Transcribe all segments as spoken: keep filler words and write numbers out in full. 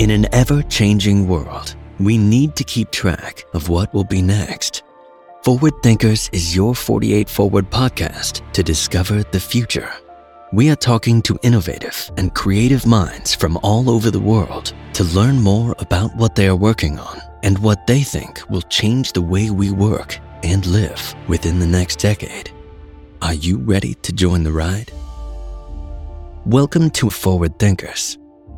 In an ever-changing world, we need to keep track of what will be next. Forward Thinkers is your forty-eight Forward podcast to discover the future. We are talking to innovative and creative minds from all over the world to learn more about what they are working on and what they think will change the way we work and live within the next decade. Are you ready to join the ride? Welcome to Forward Thinkers.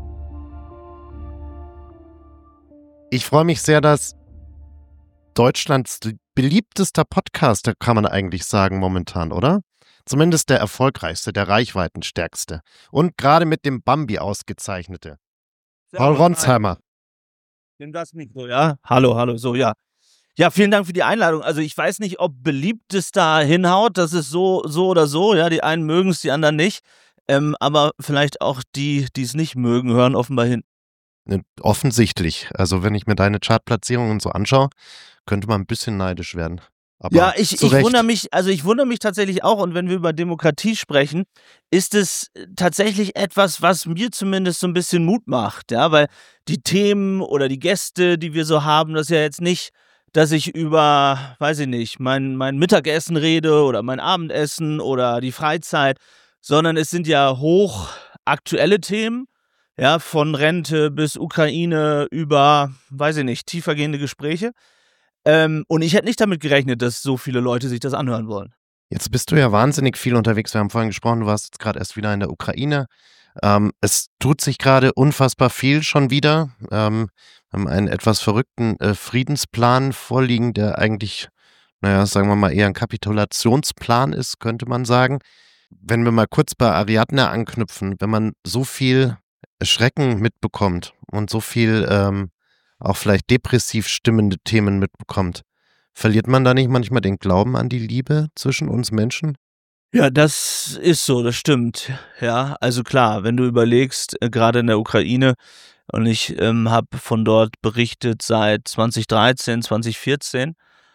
Ich freue mich sehr, dass Deutschlands beliebtester Podcaster, kann man eigentlich sagen, momentan, oder? Zumindest der erfolgreichste, der reichweitenstärkste und gerade mit dem Bambi ausgezeichnete. Paul Ronsheimer. Nimm das Mikro, ja? Hallo, hallo, so, ja. Ja, vielen Dank für die Einladung. Also ich weiß nicht, ob beliebtester hinhaut, das ist so, so oder so, ja, die einen mögen es, die anderen nicht, ähm, aber vielleicht auch die, die es nicht mögen, hören offenbar hin. Offensichtlich. Also wenn ich mir deine Chartplatzierungen so anschaue, könnte man ein bisschen neidisch werden. Aber ja, ich, ich wundere mich, also ich wundere mich tatsächlich auch, und wenn wir über Demokratie sprechen, ist es tatsächlich etwas, was mir zumindest so ein bisschen Mut macht, ja, weil die Themen oder die Gäste, die wir so haben, das ist ja jetzt nicht, dass ich über, weiß ich nicht, mein, mein Mittagessen rede oder mein Abendessen oder die Freizeit, sondern es sind ja hochaktuelle Themen, ja, von Rente bis Ukraine über, weiß ich nicht, tiefergehende Gespräche. Ähm, und ich hätte nicht damit gerechnet, dass so viele Leute sich das anhören wollen. Jetzt bist du ja wahnsinnig viel unterwegs. Wir haben vorhin gesprochen, du warst jetzt gerade erst wieder in der Ukraine. Ähm, es tut sich gerade unfassbar viel schon wieder. Ähm, wir haben einen etwas verrückten äh, Friedensplan vorliegen, der eigentlich, naja, sagen wir mal, eher ein Kapitulationsplan ist, könnte man sagen. Wenn wir mal kurz bei Ariadne anknüpfen, wenn man so viel Schrecken mitbekommt und so viel ähm, auch vielleicht depressiv stimmende Themen mitbekommt, verliert man da nicht manchmal den Glauben an die Liebe zwischen uns Menschen? Ja, das ist so, das stimmt. Ja, also klar, wenn du überlegst, äh, gerade in der Ukraine, und ich ähm, habe von dort berichtet seit zwanzig dreizehn, zwanzig vierzehn,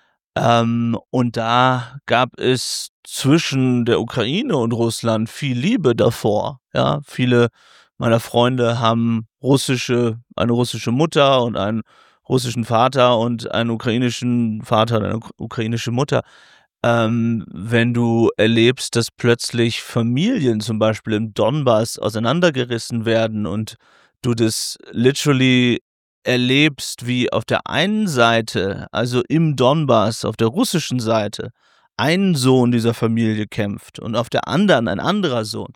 ähm, und da gab es zwischen der Ukraine und Russland viel Liebe davor. Ja, viele meiner Freunde haben russische, eine russische Mutter und einen russischen Vater und einen ukrainischen Vater und eine ukrainische Mutter. Ähm, wenn du erlebst, dass plötzlich Familien zum Beispiel im Donbass auseinandergerissen werden und du das literally erlebst, wie auf der einen Seite, also im Donbass, auf der russischen Seite, ein Sohn dieser Familie kämpft und auf der anderen ein anderer Sohn,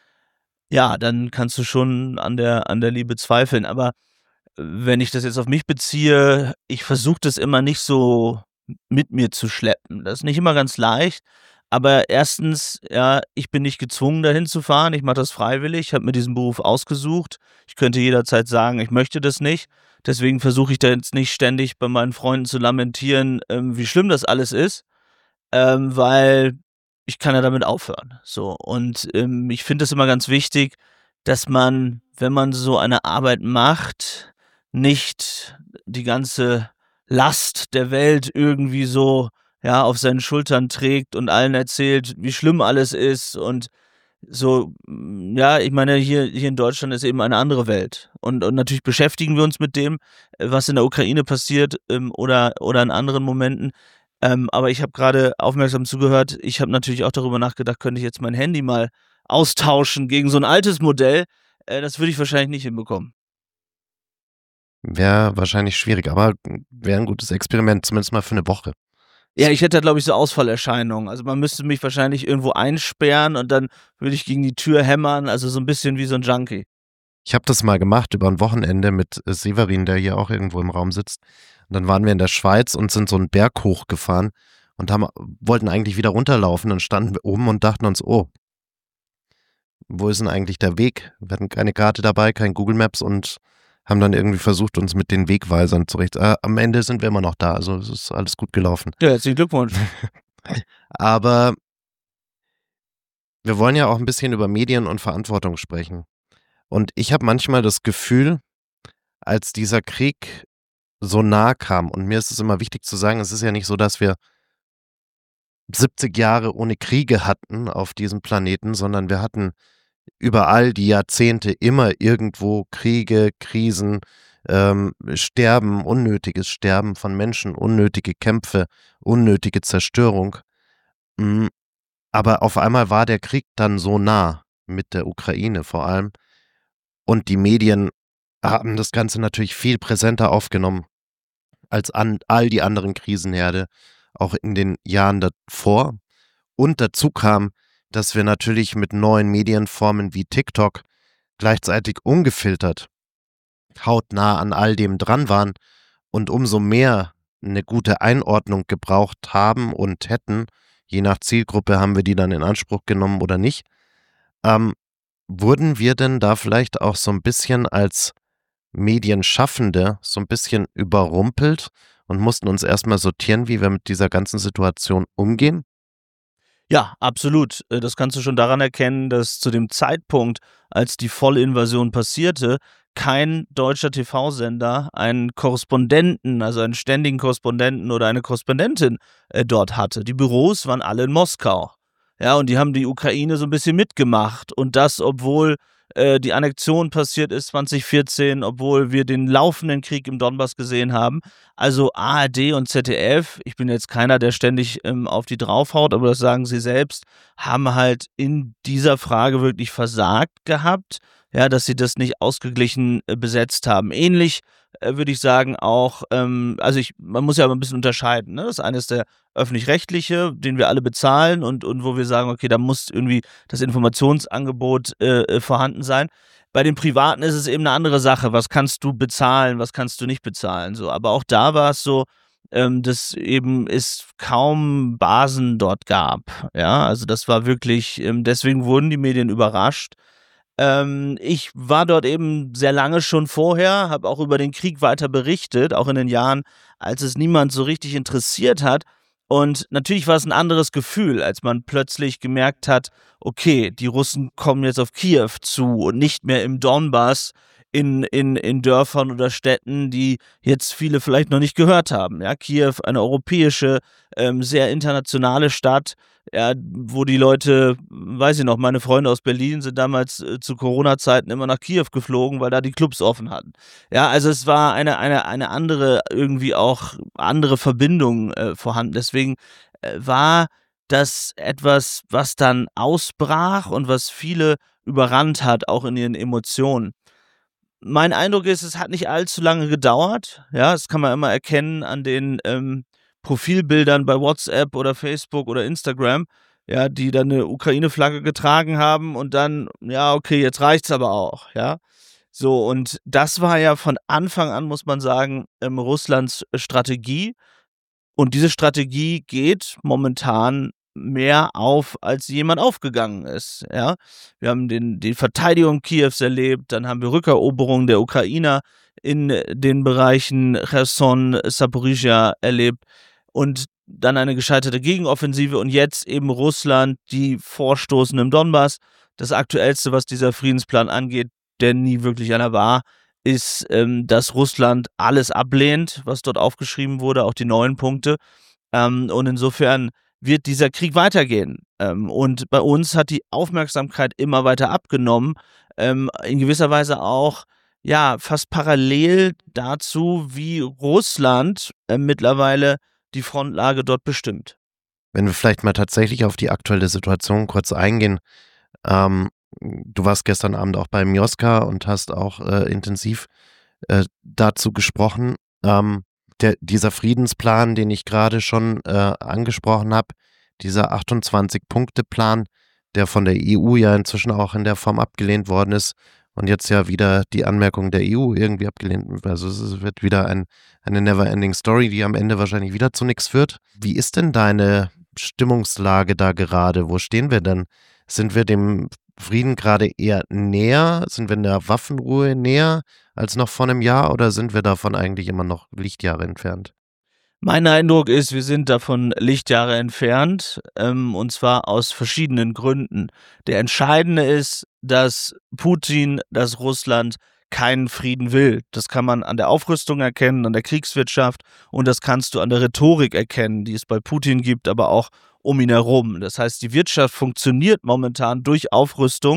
ja, dann kannst du schon an der, an der Liebe zweifeln. Aber wenn ich das jetzt auf mich beziehe, ich versuche das immer nicht so mit mir zu schleppen. Das ist nicht immer ganz leicht. Aber erstens, ja, ich bin nicht gezwungen, dahin zu fahren. Ich mache das freiwillig. Ich habe mir diesen Beruf ausgesucht. Ich könnte jederzeit sagen, ich möchte das nicht. Deswegen versuche ich da jetzt nicht ständig bei meinen Freunden zu lamentieren, ähm, wie schlimm das alles ist, ähm, weil ich kann ja damit aufhören. So. Und ähm, ich finde es immer ganz wichtig, dass man, wenn man so eine Arbeit macht, nicht die ganze Last der Welt irgendwie so, ja, auf seinen Schultern trägt und allen erzählt, wie schlimm alles ist und so, mm, ja, ich meine, hier, hier in Deutschland ist eben eine andere Welt. Und, und natürlich beschäftigen wir uns mit dem, äh, was in der Ukraine passiert, ähm, oder, oder in anderen Momenten. Ähm, aber ich habe gerade aufmerksam zugehört. Ich habe natürlich auch darüber nachgedacht, könnte ich jetzt mein Handy mal austauschen gegen so ein altes Modell. Äh, das würde ich wahrscheinlich nicht hinbekommen. Wäre wahrscheinlich schwierig, aber wäre ein gutes Experiment, zumindest mal für eine Woche. Ja, ich hätte da, glaube ich, so Ausfallerscheinungen. Also man müsste mich wahrscheinlich irgendwo einsperren und dann würde ich gegen die Tür hämmern, also so ein bisschen wie so ein Junkie. Ich habe das mal gemacht über ein Wochenende mit äh, Severin, der hier auch irgendwo im Raum sitzt. Und dann waren wir in der Schweiz und sind so einen Berg hochgefahren und haben, wollten eigentlich wieder runterlaufen. Dann standen wir oben und dachten uns, oh, wo ist denn eigentlich der Weg? Wir hatten keine Karte dabei, kein Google Maps und haben dann irgendwie versucht, uns mit den Wegweisern zurecht. Äh, am Ende sind wir immer noch da, also es ist alles gut gelaufen. Ja, herzlichen Glückwunsch. Aber wir wollen ja auch ein bisschen über Medien und Verantwortung sprechen. Und ich habe manchmal das Gefühl, als dieser Krieg so nah kam, und mir ist es immer wichtig zu sagen, es ist ja nicht so, dass wir siebzig Jahre ohne Kriege hatten auf diesem Planeten, sondern wir hatten über all die Jahrzehnte immer irgendwo Kriege, Krisen, ähm, Sterben, unnötiges Sterben von Menschen, unnötige Kämpfe, unnötige Zerstörung. Mm, Aber auf einmal war der Krieg dann so nah, mit der Ukraine vor allem. Und die Medien haben das Ganze natürlich viel präsenter aufgenommen als an all die anderen Krisenherde, auch in den Jahren davor. Und dazu kam, dass wir natürlich mit neuen Medienformen wie TikTok gleichzeitig ungefiltert hautnah an all dem dran waren und umso mehr eine gute Einordnung gebraucht haben und hätten, je nach Zielgruppe haben wir die dann in Anspruch genommen oder nicht, ähm, wurden wir denn da vielleicht auch so ein bisschen als Medienschaffende so ein bisschen überrumpelt und mussten uns erstmal sortieren, wie wir mit dieser ganzen Situation umgehen? Ja, absolut. Äh, Das kannst du schon daran erkennen, dass zu dem Zeitpunkt, als die Vollinvasion passierte, kein deutscher T V-Sender einen Korrespondenten, also einen ständigen Korrespondenten oder eine Korrespondentin äh, dort hatte. Die Büros waren alle in Moskau. Ja, und die haben die Ukraine so ein bisschen mitgemacht. Und das, obwohl äh, die Annexion passiert ist zwanzig vierzehn, obwohl wir den laufenden Krieg im Donbass gesehen haben. Also A R D und Z D F, ich bin jetzt keiner, der ständig ähm, auf die draufhaut, aber das sagen sie selbst, haben halt in dieser Frage wirklich versagt gehabt, ja, dass sie das nicht ausgeglichen äh, besetzt haben. Ähnlich äh, würde ich sagen auch, ähm, also ich, man muss ja aber ein bisschen unterscheiden. Ne? Das eine ist der öffentlich-rechtliche, den wir alle bezahlen und, und wo wir sagen, okay, da muss irgendwie das Informationsangebot äh, äh, vorhanden sein. Bei den Privaten ist es eben eine andere Sache. Was kannst du bezahlen, was kannst du nicht bezahlen? So, aber auch da war es so, ähm, dass eben es kaum Basen dort gab. Ja, also das war wirklich, ähm, deswegen wurden die Medien überrascht. Ähm, ich war dort eben sehr lange schon vorher, habe auch über den Krieg weiter berichtet, auch in den Jahren, als es niemand so richtig interessiert hat. Und natürlich war es ein anderes Gefühl, als man plötzlich gemerkt hat, okay, die Russen kommen jetzt auf Kiew zu und nicht mehr im Donbass in, in, in Dörfern oder Städten, die jetzt viele vielleicht noch nicht gehört haben. Ja, Kiew, eine europäische, ähm, sehr internationale Stadt, ja, wo die Leute, weiß ich noch, meine Freunde aus Berlin sind damals äh, zu Corona-Zeiten immer nach Kiew geflogen, weil da die Clubs offen hatten. Ja, also es war eine, eine, eine andere, irgendwie auch andere Verbindung äh, vorhanden. Deswegen äh, war das etwas, was dann ausbrach und was viele überrannt hat, auch in ihren Emotionen. Mein Eindruck ist, es hat nicht allzu lange gedauert. Ja, das kann man immer erkennen an den ähm, Profilbildern bei WhatsApp oder Facebook oder Instagram, ja, die dann eine Ukraine-Flagge getragen haben und dann, ja, okay, jetzt reicht's aber auch, ja. So, und das war ja von Anfang an, muss man sagen, ähm, Russlands Strategie. Und diese Strategie geht momentan mehr auf, als jemand aufgegangen ist, ja. Wir haben den die Verteidigung Kiews erlebt, dann haben wir Rückeroberung der Ukrainer in den Bereichen Cherson, Saporizhia erlebt und dann eine gescheiterte Gegenoffensive und jetzt eben Russland, die vorstoßen im Donbass. Das Aktuellste, was dieser Friedensplan angeht, der nie wirklich einer war, ist, ähm, dass Russland alles ablehnt, was dort aufgeschrieben wurde, auch die neuen Punkte. Ähm, und insofern wird dieser Krieg weitergehen. Ähm, und bei uns hat die Aufmerksamkeit immer weiter abgenommen, ähm, in gewisser Weise auch, ja, fast parallel dazu, wie Russland äh, mittlerweile die Frontlage dort bestimmt. Wenn wir vielleicht mal tatsächlich auf die aktuelle Situation kurz eingehen. Ähm, du warst gestern Abend auch bei Mioska und hast auch äh, intensiv äh, dazu gesprochen. Ähm, der, dieser Friedensplan, den ich gerade schon äh, angesprochen habe, dieser achtundzwanzig-Punkte-Plan, der von der E U ja inzwischen auch in der Form abgelehnt worden ist und jetzt ja wieder die Anmerkung der E U irgendwie abgelehnt wird. Also es wird wieder ein, eine never-ending Story, die am Ende wahrscheinlich wieder zu nichts führt. Wie ist denn deine Stimmungslage da gerade? Wo stehen wir denn? Sind wir dem Frieden gerade eher näher? Sind wir in der Waffenruhe näher als noch vor einem Jahr oder sind wir davon eigentlich immer noch Lichtjahre entfernt? Mein Eindruck ist, wir sind davon Lichtjahre entfernt, ähm, und zwar aus verschiedenen Gründen. Der entscheidende ist, dass Putin, dass Russland keinen Frieden will. Das kann man an der Aufrüstung erkennen, an der Kriegswirtschaft und das kannst du an der Rhetorik erkennen, die es bei Putin gibt, aber auch um ihn herum. Das heißt, die Wirtschaft funktioniert momentan durch Aufrüstung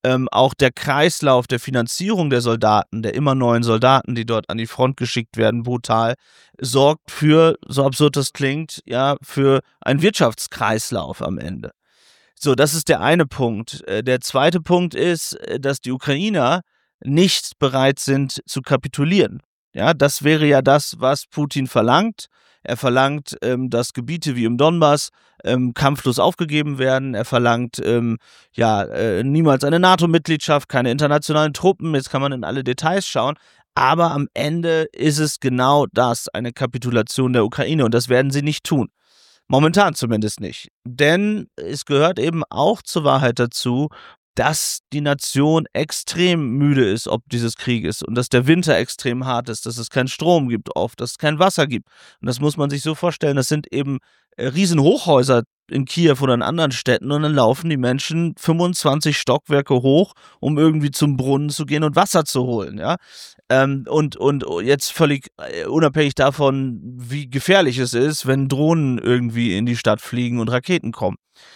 ähm, auch der Kreislauf der Finanzierung der Soldaten, der immer neuen Soldaten, die dort an die Front geschickt werden, brutal, sorgt für, so absurd das klingt, ja, für einen Wirtschaftskreislauf am Ende. So, das ist der eine Punkt. Äh, Der zweite Punkt ist, äh, dass die Ukrainer nicht bereit sind zu kapitulieren. Ja, das wäre ja das, was Putin verlangt. Er verlangt, ähm, dass Gebiete wie im Donbass ähm, kampflos aufgegeben werden. Er verlangt ähm, ja äh, niemals eine NATO-Mitgliedschaft, keine internationalen Truppen. Jetzt kann man in alle Details schauen. Aber am Ende ist es genau das, eine Kapitulation der Ukraine. Und das werden sie nicht tun. Momentan zumindest nicht. Denn es gehört eben auch zur Wahrheit dazu, dass die Nation extrem müde ist ob dieses Krieges und dass der Winter extrem hart ist, dass es keinen Strom gibt oft, dass es kein Wasser gibt. Und das muss man sich so vorstellen, das sind eben äh, Riesenhochhäuser in Kiew oder in anderen Städten und dann laufen die Menschen fünfundzwanzig Stockwerke hoch, um irgendwie zum Brunnen zu gehen und Wasser zu holen, ja. Ähm, und, und jetzt völlig äh, unabhängig davon, wie gefährlich es ist, wenn Drohnen irgendwie in die Stadt fliegen und Raketen kommen.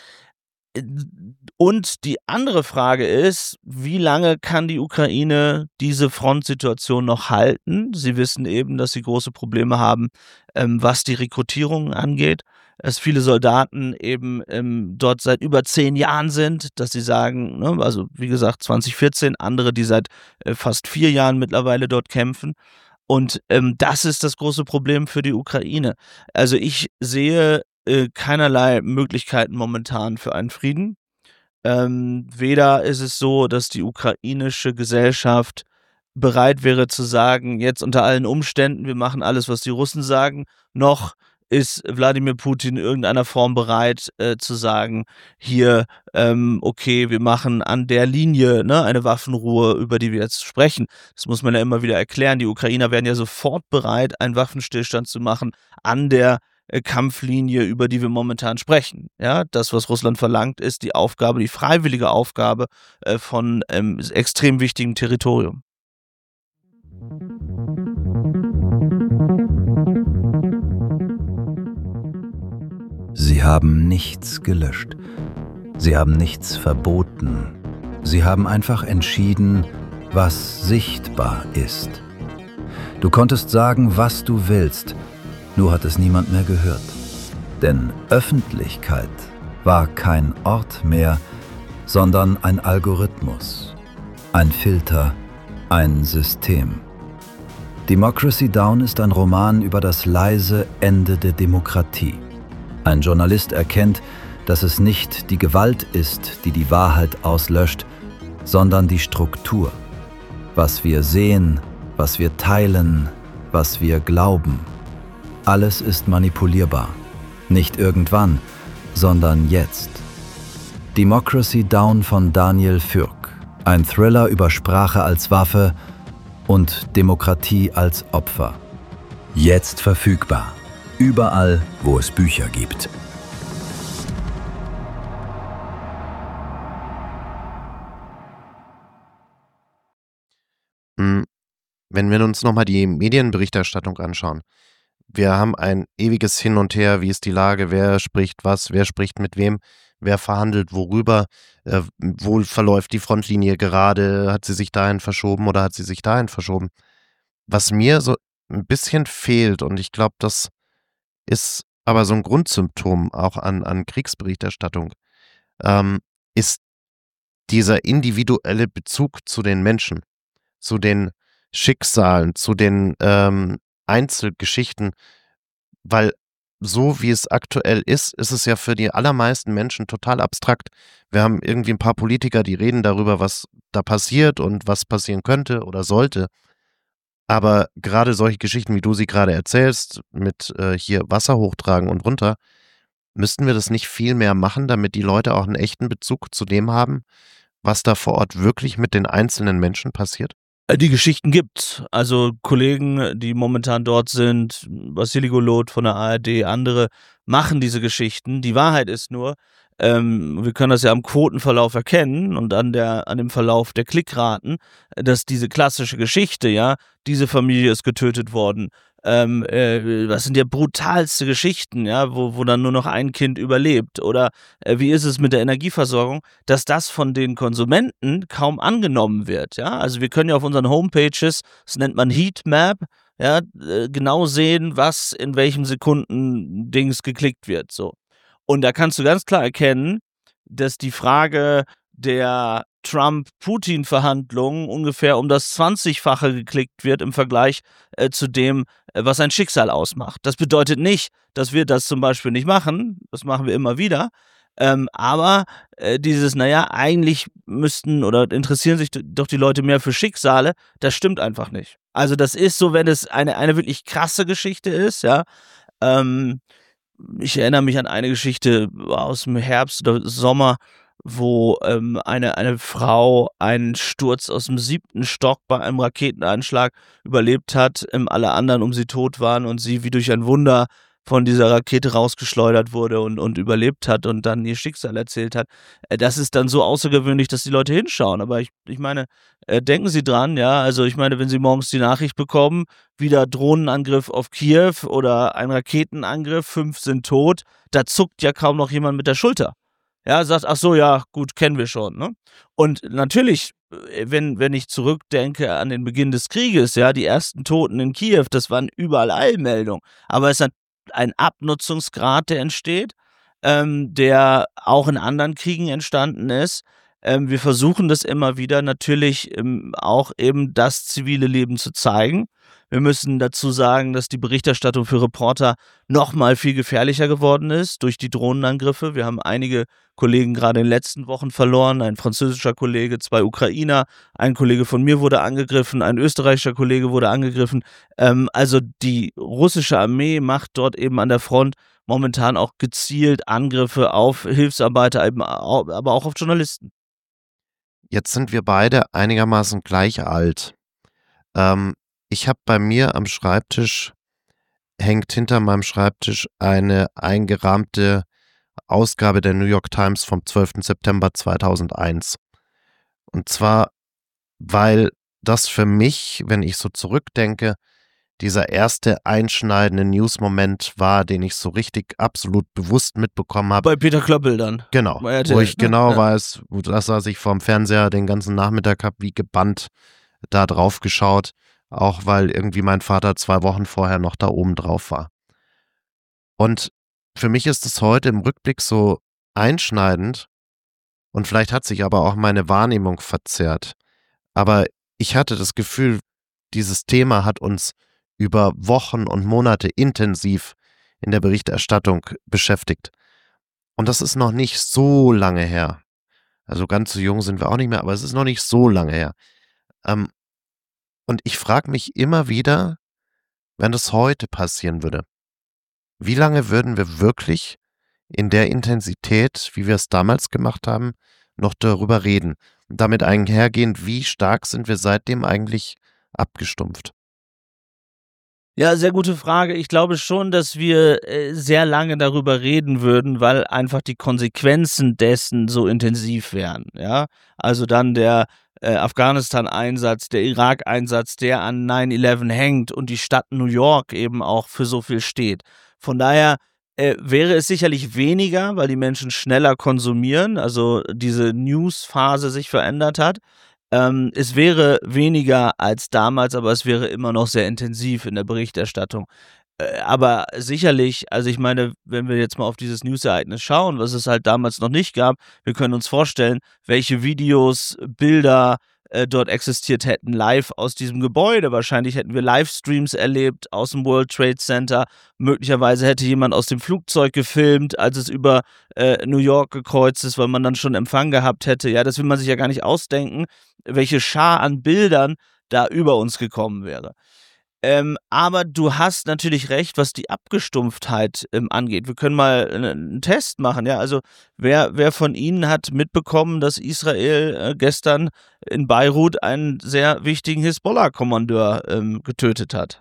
Und die andere Frage ist, wie lange kann die Ukraine diese Frontsituation noch halten? Sie wissen eben, dass sie große Probleme haben, ähm, was die Rekrutierung angeht, dass viele Soldaten eben ähm, dort seit über zehn Jahren sind, dass sie sagen, ne, also wie gesagt zwanzig vierzehn, andere, die seit äh, fast vier Jahren mittlerweile dort kämpfen. Und ähm, das ist das große Problem für die Ukraine. Also ich sehe äh, keinerlei Möglichkeiten momentan für einen Frieden. Ähm, weder ist es so, dass die ukrainische Gesellschaft bereit wäre zu sagen, jetzt unter allen Umständen, wir machen alles, was die Russen sagen, noch ist Wladimir Putin in irgendeiner Form bereit äh, zu sagen, hier, ähm, okay, wir machen an der Linie ne, eine Waffenruhe, über die wir jetzt sprechen. Das muss man ja immer wieder erklären. Die Ukrainer wären ja sofort bereit, einen Waffenstillstand zu machen an der äh, Kampflinie, über die wir momentan sprechen. Ja, das, was Russland verlangt, ist die Aufgabe, die freiwillige Aufgabe äh, von ähm, extrem wichtigem Territorium. Sie haben nichts gelöscht. Sie haben nichts verboten. Sie haben einfach entschieden, was sichtbar ist. Du konntest sagen, was du willst, nur hat es niemand mehr gehört. Denn Öffentlichkeit war kein Ort mehr, sondern ein Algorithmus, ein Filter, ein System. Democracy Down ist ein Roman über das leise Ende der Demokratie. Ein Journalist erkennt, dass es nicht die Gewalt ist, die die Wahrheit auslöscht, sondern die Struktur. Was wir sehen, was wir teilen, was wir glauben. Alles ist manipulierbar. Nicht irgendwann, sondern jetzt. Democracy Down von Daniel Fürk. Ein Thriller über Sprache als Waffe und Demokratie als Opfer. Jetzt verfügbar. Überall, wo es Bücher gibt. Wenn wir uns nochmal die Medienberichterstattung anschauen, wir haben ein ewiges Hin und Her, wie ist die Lage, wer spricht was, wer spricht mit wem, wer verhandelt worüber, äh, wo verläuft die Frontlinie gerade, hat sie sich dahin verschoben oder hat sie sich dahin verschoben. Was mir so ein bisschen fehlt, und ich glaube, das ist aber so ein Grundsymptom auch an, an Kriegsberichterstattung, ähm, ist dieser individuelle Bezug zu den Menschen, zu den Schicksalen, zu den ähm, Einzelgeschichten, weil so wie es aktuell ist, ist es ja für die allermeisten Menschen total abstrakt. Wir haben irgendwie ein paar Politiker, die reden darüber, was da passiert und was passieren könnte oder sollte. Aber gerade solche Geschichten, wie du sie gerade erzählst, mit äh, hier Wasser hochtragen und runter, müssten wir das nicht viel mehr machen, damit die Leute auch einen echten Bezug zu dem haben, was da vor Ort wirklich mit den einzelnen Menschen passiert? Die Geschichten gibt's. Also Kollegen, die momentan dort sind, Wassili Golot von der A R D, andere machen diese Geschichten. Die Wahrheit ist nur, ähm, wir können das ja am Quotenverlauf erkennen und an der an dem Verlauf der Klickraten, dass diese klassische Geschichte, ja, diese Familie ist getötet worden, Ähm, äh, das sind ja brutalste Geschichten, ja, wo, wo dann nur noch ein Kind überlebt. Oder äh, wie ist es mit der Energieversorgung, dass das von den Konsumenten kaum angenommen wird, ja. Also wir können ja auf unseren Homepages, das nennt man Heatmap, ja, äh, genau sehen, was in welchem Sekunden Dings geklickt wird, so. Und da kannst du ganz klar erkennen, dass die Frage der Trump-Putin-Verhandlungen ungefähr um das zwanzigfache geklickt wird im Vergleich äh, zu dem, äh, was ein Schicksal ausmacht. Das bedeutet nicht, dass wir das zum Beispiel nicht machen, das machen wir immer wieder, ähm, aber äh, dieses, naja, eigentlich müssten oder interessieren sich doch die Leute mehr für Schicksale, das stimmt einfach nicht. Also das ist so, wenn es eine, eine wirklich krasse Geschichte ist, ja, ähm, ich erinnere mich an eine Geschichte aus dem Herbst oder Sommer, wo ähm, eine, eine Frau einen Sturz aus dem siebten Stock bei einem Raketeneinschlag überlebt hat, ähm, alle anderen um sie tot waren und sie wie durch ein Wunder von dieser Rakete rausgeschleudert wurde und, und überlebt hat und dann ihr Schicksal erzählt hat. Äh, das ist dann so außergewöhnlich, dass die Leute hinschauen. Aber ich, ich meine, äh, denken Sie dran, ja, also ich meine, wenn Sie morgens die Nachricht bekommen, wieder Drohnenangriff auf Kiew oder ein Raketenangriff, fünf sind tot, da zuckt ja kaum noch jemand mit der Schulter. Ja, sagt, ach so, ja, gut, kennen wir schon, ne? Und natürlich, wenn, wenn ich zurückdenke an den Beginn des Krieges, ja, die ersten Toten in Kiew, das waren überall Eilmeldungen. Aber es ist ein Abnutzungsgrad, der entsteht, ähm, der auch in anderen Kriegen entstanden ist. Ähm, wir versuchen das immer wieder natürlich ähm, auch eben das zivile Leben zu zeigen. Wir müssen dazu sagen, dass die Berichterstattung für Reporter noch mal viel gefährlicher geworden ist durch die Drohnenangriffe. Wir haben einige Kollegen gerade in den letzten Wochen verloren, ein französischer Kollege, zwei Ukrainer, ein Kollege von mir wurde angegriffen, ein österreichischer Kollege wurde angegriffen. Ähm, also die russische Armee macht dort eben an der Front momentan auch gezielt Angriffe auf Hilfsarbeiter, aber auch auf Journalisten. Jetzt sind wir beide einigermaßen gleich alt. Ähm, ich habe bei mir am Schreibtisch, hängt hinter meinem Schreibtisch eine eingerahmte Ausgabe der New York Times vom zwölften September zweitausendeins. Und zwar, weil das für mich, wenn ich so zurückdenke, dieser erste einschneidende News-Moment war, den ich so richtig absolut bewusst mitbekommen habe. Bei Peter Klöppel dann. Genau, Bei R T L, wo ich genau ja. weiß, wo das saß ich vorm Fernseher den ganzen Nachmittag, habe wie gebannt da drauf geschaut, auch weil irgendwie mein Vater zwei Wochen vorher noch da oben drauf war. Und für mich ist es heute im Rückblick so einschneidend und vielleicht hat sich aber auch meine Wahrnehmung verzerrt. Aber ich hatte das Gefühl, dieses Thema hat uns über Wochen und Monate intensiv in der Berichterstattung beschäftigt. Und das ist noch nicht so lange her. Also ganz so jung sind wir auch nicht mehr, aber es ist noch nicht so lange her. Ähm, und ich frage mich immer wieder, wenn das heute passieren würde, wie lange würden wir wirklich in der Intensität, wie wir es damals gemacht haben, noch darüber reden? Und damit einhergehend, wie stark sind wir seitdem eigentlich abgestumpft? Ja, sehr gute Frage. Ich glaube schon, dass wir äh, sehr lange darüber reden würden, weil einfach die Konsequenzen dessen so intensiv wären. Ja, also dann der äh, Afghanistan-Einsatz, der Irak-Einsatz, der an neun elf hängt und die Stadt New York eben auch für so viel steht. Von daher äh, wäre es sicherlich weniger, weil die Menschen schneller konsumieren, also diese News-Phase sich verändert hat. Ähm, es wäre weniger als damals, aber es wäre immer noch sehr intensiv in der Berichterstattung. Äh, aber sicherlich, also ich meine, wenn wir jetzt mal auf dieses News-Ereignis schauen, was es halt damals noch nicht gab, wir können uns vorstellen, welche Videos, Bilder äh, dort existiert hätten live aus diesem Gebäude. Wahrscheinlich hätten wir Livestreams erlebt aus dem World Trade Center. Möglicherweise hätte jemand aus dem Flugzeug gefilmt, als es über äh, New York gekreuzt ist, weil man dann schon Empfang gehabt hätte. Ja, das will man sich ja gar nicht ausdenken, welche Schar an Bildern da über uns gekommen wäre. Ähm, aber du hast natürlich recht, was die Abgestumpftheit ähm, angeht. Wir können mal einen, einen Test machen. Ja, also wer, wer von Ihnen hat mitbekommen, dass Israel äh, gestern in Beirut einen sehr wichtigen Hisbollah-Kommandeur ähm, getötet hat?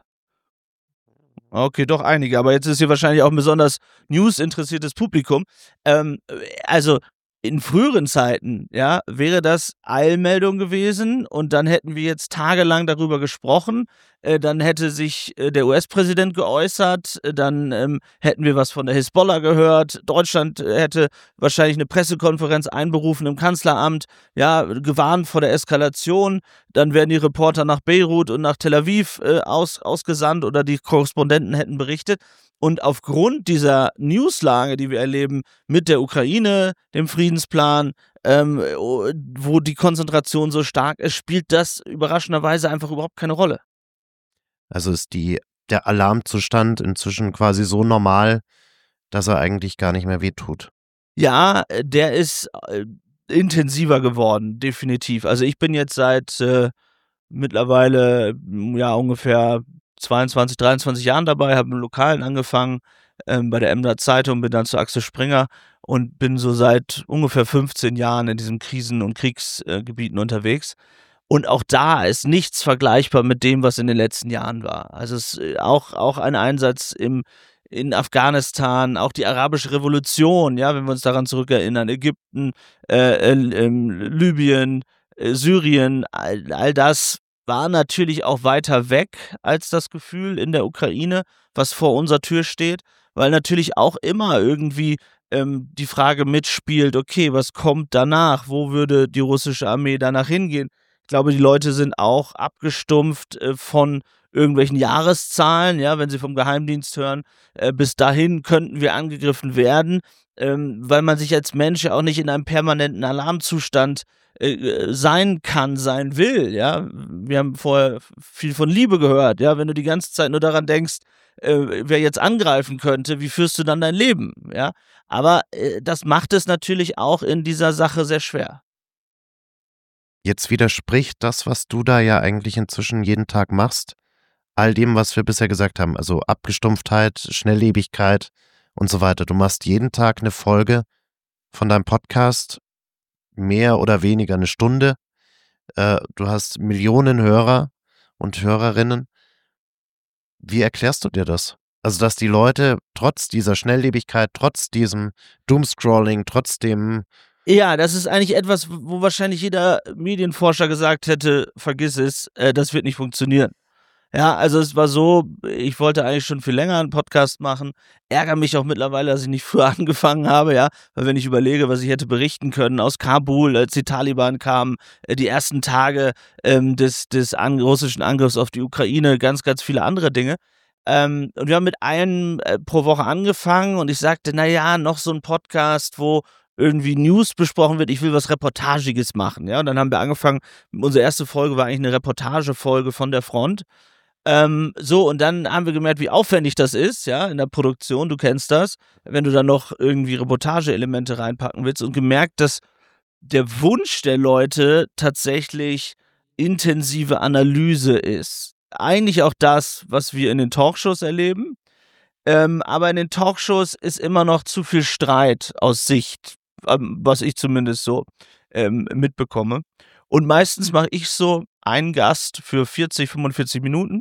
Okay, doch einige, aber jetzt ist hier wahrscheinlich auch ein besonders news-interessiertes Publikum. Ähm, also in früheren Zeiten, ja, wäre das Eilmeldung gewesen und dann hätten wir jetzt tagelang darüber gesprochen, äh, dann hätte sich äh, der U S-Präsident geäußert, äh, dann ähm, hätten wir was von der Hisbollah gehört, Deutschland äh, hätte wahrscheinlich eine Pressekonferenz einberufen im Kanzleramt, ja, gewarnt vor der Eskalation, dann wären die Reporter nach Beirut und nach Tel Aviv äh, aus, ausgesandt oder die Korrespondenten hätten berichtet. Und aufgrund dieser Newslage, die wir erleben mit der Ukraine, dem Friedensplan, ähm, wo die Konzentration so stark ist, spielt das überraschenderweise einfach überhaupt keine Rolle. Also ist die, der Alarmzustand inzwischen quasi so normal, dass er eigentlich gar nicht mehr wehtut. Ja, der ist äh, intensiver geworden, definitiv. Also ich bin jetzt seit äh, mittlerweile ja ungefähr zweiundzwanzig, dreiundzwanzig Jahren dabei, habe im Lokalen angefangen, ähm, bei der Emder Zeitung, bin dann zu Axel Springer und bin so seit ungefähr fünfzehn Jahren in diesen Krisen- und Kriegsgebieten äh, unterwegs. Und auch da ist nichts vergleichbar mit dem, was in den letzten Jahren war. Also es ist auch, auch ein Einsatz im, in Afghanistan, auch die arabische Revolution, ja, wenn wir uns daran zurückerinnern, Ägypten, äh, äh, äh, Libyen, äh, Syrien, all, all das war natürlich auch weiter weg als das Gefühl in der Ukraine, was vor unserer Tür steht, weil natürlich auch immer irgendwie ähm, die Frage mitspielt, okay, was kommt danach? Wo würde die russische Armee danach hingehen? Ich glaube, die Leute sind auch abgestumpft äh, von irgendwelchen Jahreszahlen, ja, wenn sie vom Geheimdienst hören, äh, bis dahin könnten wir angegriffen werden, ähm, weil man sich als Mensch ja auch nicht in einem permanenten Alarmzustand äh, sein kann, sein will, ja. Wir haben vorher viel von Liebe gehört, ja, wenn du die ganze Zeit nur daran denkst, äh, wer jetzt angreifen könnte, wie führst du dann dein Leben, ja. Aber äh, das macht es natürlich auch in dieser Sache sehr schwer. Jetzt widerspricht das, was du da ja eigentlich inzwischen jeden Tag machst, all dem, was wir bisher gesagt haben, also Abgestumpftheit, Schnelllebigkeit und so weiter. Du machst jeden Tag eine Folge von deinem Podcast, mehr oder weniger eine Stunde. Äh, du hast Millionen Hörer und Hörerinnen. Wie erklärst du dir das? Also, dass die Leute trotz dieser Schnelllebigkeit, trotz diesem Doomscrolling, trotz dem Ja, das ist eigentlich etwas, wo wahrscheinlich jeder Medienforscher gesagt hätte, vergiss es, äh, das wird nicht funktionieren. Ja, also es war so, ich wollte eigentlich schon viel länger einen Podcast machen, ärgere mich auch mittlerweile, dass ich nicht früher angefangen habe, ja, weil wenn ich überlege, was ich hätte berichten können aus Kabul, als die Taliban kamen, äh, die ersten Tage ähm, des, des an, russischen Angriffs auf die Ukraine, ganz, ganz viele andere Dinge. Ähm, und wir haben mit einem äh, pro Woche angefangen und ich sagte, naja, noch so ein Podcast, wo irgendwie News besprochen wird, ich will was Reportagiges machen, ja, und dann haben wir angefangen, unsere erste Folge war eigentlich eine Reportagefolge von der Front. Ähm, so, und dann haben wir gemerkt, wie aufwendig das ist, ja, in der Produktion, du kennst das, wenn du dann noch irgendwie Reportageelemente reinpacken willst und gemerkt, dass der Wunsch der Leute tatsächlich intensive Analyse ist. Eigentlich auch das, was wir in den Talkshows erleben, ähm, aber in den Talkshows ist immer noch zu viel Streit aus Sicht, ähm, was ich zumindest so ähm, mitbekomme. Und meistens mache ich so einen Gast für vierzig, fünfundvierzig Minuten.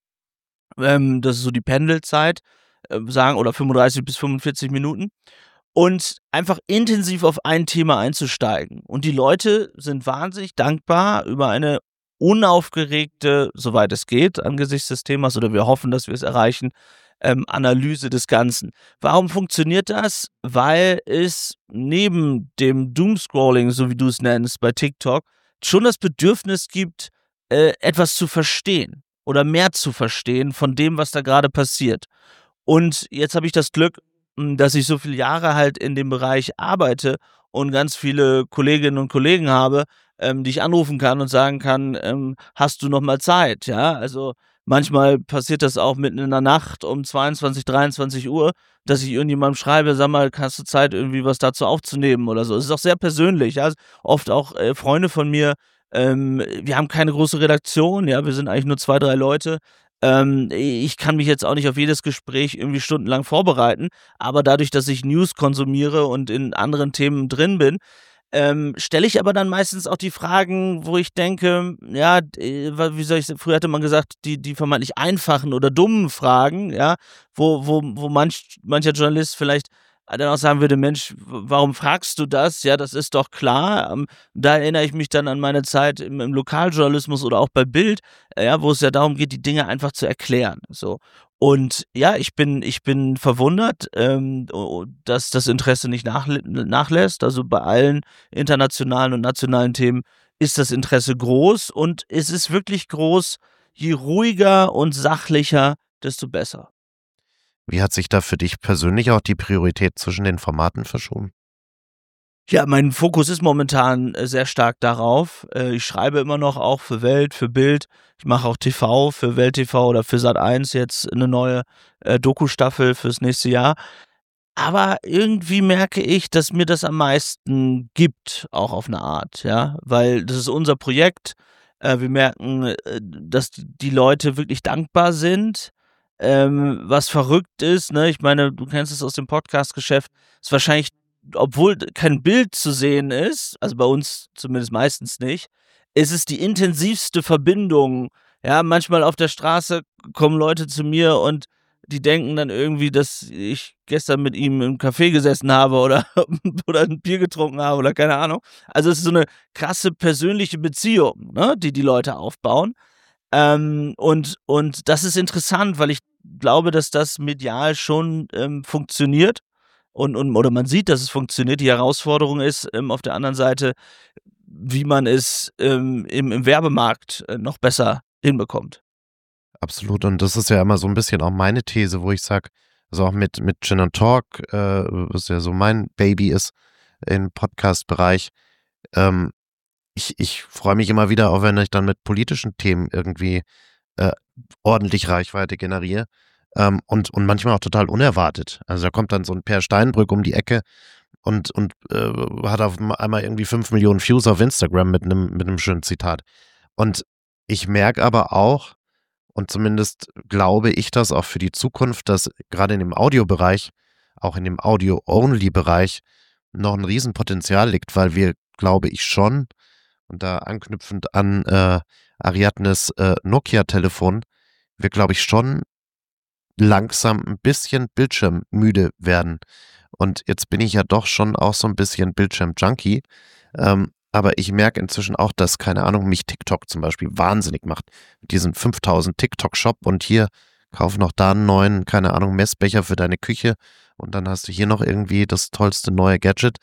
Ähm, das ist so die Pendelzeit, äh, sagen, oder fünfunddreißig bis fünfundvierzig Minuten. Und einfach intensiv auf ein Thema einzusteigen. Und die Leute sind wahnsinnig dankbar über eine unaufgeregte, soweit es geht, angesichts des Themas, oder wir hoffen, dass wir es erreichen, ähm, Analyse des Ganzen. Warum funktioniert das? Weil es neben dem Doomscrolling, so wie du es nennst, bei TikTok, schon das Bedürfnis gibt, äh, etwas zu verstehen oder mehr zu verstehen von dem, was da gerade passiert. Und jetzt habe ich das Glück, dass ich so viele Jahre halt in dem Bereich arbeite und ganz viele Kolleginnen und Kollegen habe, ähm, die ich anrufen kann und sagen kann, ähm, hast du noch mal Zeit? Ja, also manchmal passiert das auch mitten in der Nacht um zweiundzwanzig, dreiundzwanzig Uhr, dass ich irgendjemandem schreibe, sag mal, hast du Zeit, irgendwie was dazu aufzunehmen oder so. Es ist auch sehr persönlich, ja, oft auch äh, Freunde von mir, ähm, wir haben keine große Redaktion, ja, wir sind eigentlich nur zwei, drei Leute. Ähm, ich kann mich jetzt auch nicht auf jedes Gespräch irgendwie stundenlang vorbereiten, aber dadurch, dass ich News konsumiere und in anderen Themen drin bin, ähm, stelle ich aber dann meistens auch die Fragen, wo ich denke, ja, wie soll ich, früher hatte man gesagt, die, die vermeintlich einfachen oder dummen Fragen, ja, wo, wo, wo manch, mancher Journalist vielleicht dann auch sagen würde, Mensch, warum fragst du das? Ja, das ist doch klar. Ähm, da erinnere ich mich dann an meine Zeit im, im Lokaljournalismus oder auch bei Bild, äh, ja, wo es ja darum geht, die Dinge einfach zu erklären. So. Und ja, ich bin, ich bin verwundert, ähm, dass das Interesse nicht nachlä- nachlässt. Also bei allen internationalen und nationalen Themen ist das Interesse groß und es ist wirklich groß, je ruhiger und sachlicher, desto besser. Wie hat sich da für dich persönlich auch die Priorität zwischen den Formaten verschoben? Ja, mein Fokus ist momentan äh, sehr stark darauf. Äh, ich schreibe immer noch auch für Welt, für Bild. Ich mache auch T V für Welt T V oder für Sat eins jetzt eine neue äh, Doku-Staffel fürs nächste Jahr. Aber irgendwie merke ich, dass mir das am meisten gibt, auch auf eine Art, ja, weil das ist unser Projekt. Äh, wir merken, äh, dass die Leute wirklich dankbar sind. Ähm, was verrückt ist, ne? Ich meine, du kennst es aus dem Podcast-Geschäft, ist wahrscheinlich, obwohl kein Bild zu sehen ist, also bei uns zumindest meistens nicht, ist es die intensivste Verbindung. Ja, manchmal auf der Straße kommen Leute zu mir und die denken dann irgendwie, dass ich gestern mit ihm im Café gesessen habe oder, oder ein Bier getrunken habe oder keine Ahnung. Also es ist so eine krasse persönliche Beziehung, ne, die die Leute aufbauen. Ähm, und, und das ist interessant, weil ich glaube, dass das medial schon ähm, funktioniert. Und, und, oder man sieht, dass es funktioniert. Die Herausforderung ist ähm, auf der anderen Seite, wie man es ähm, im, im Werbemarkt äh, noch besser hinbekommt. Absolut. Und das ist ja immer so ein bisschen auch meine These, wo ich sage, also auch mit, mit Gin and Talk, äh, was ja so mein Baby ist im Podcast-Bereich, ähm, ich, ich freue mich immer wieder, auch wenn ich dann mit politischen Themen irgendwie äh, ordentlich Reichweite generiere. Ähm, und, und manchmal auch total unerwartet. Also da kommt dann so ein Per Steinbrück um die Ecke und, und äh, hat auf einmal irgendwie fünf Millionen Views auf Instagram mit einem mit einem schönen Zitat. Und ich merke aber auch, und zumindest glaube ich das auch für die Zukunft, dass gerade in dem Audiobereich, auch in dem Audio-Only-Bereich, noch ein Riesenpotenzial liegt, weil wir, glaube ich schon, und da anknüpfend an äh, Ariadnes äh, Nokia-Telefon, wir, glaube ich, schon langsam ein bisschen bildschirmmüde werden. Und jetzt bin ich ja doch schon auch so ein bisschen Bildschirm-Junkie. Ähm, aber ich merke inzwischen auch, dass, keine Ahnung, mich TikTok zum Beispiel wahnsinnig macht. Mit diesem fünftausend TikTok-Shop und hier kauf noch da einen neuen, keine Ahnung, Messbecher für deine Küche und dann hast du hier noch irgendwie das tollste neue Gadget.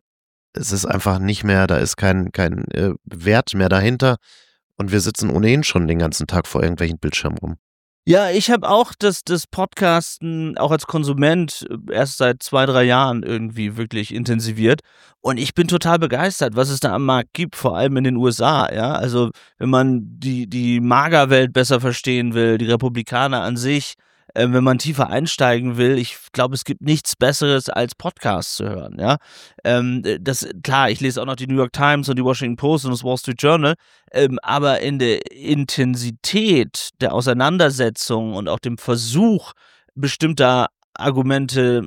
Es ist einfach nicht mehr, da ist kein, kein äh, Wert mehr dahinter und wir sitzen ohnehin schon den ganzen Tag vor irgendwelchen Bildschirmen rum. Ja, ich habe auch das, das Podcasten auch als Konsument äh, erst seit zwei, drei Jahren irgendwie wirklich intensiviert. Und ich bin total begeistert, was es da am Markt gibt, vor allem in den U S A. Ja, also wenn man die, die Magerwelt besser verstehen will, die Republikaner an sich, äh, wenn man tiefer einsteigen will, ich glaube, es gibt nichts Besseres als Podcasts zu hören. Ja, ähm, das, klar, ich lese auch noch die New York Times und die Washington Post und das Wall Street Journal. Ähm, aber in der Intensität der Auseinandersetzung und auch dem Versuch, bestimmter Argumente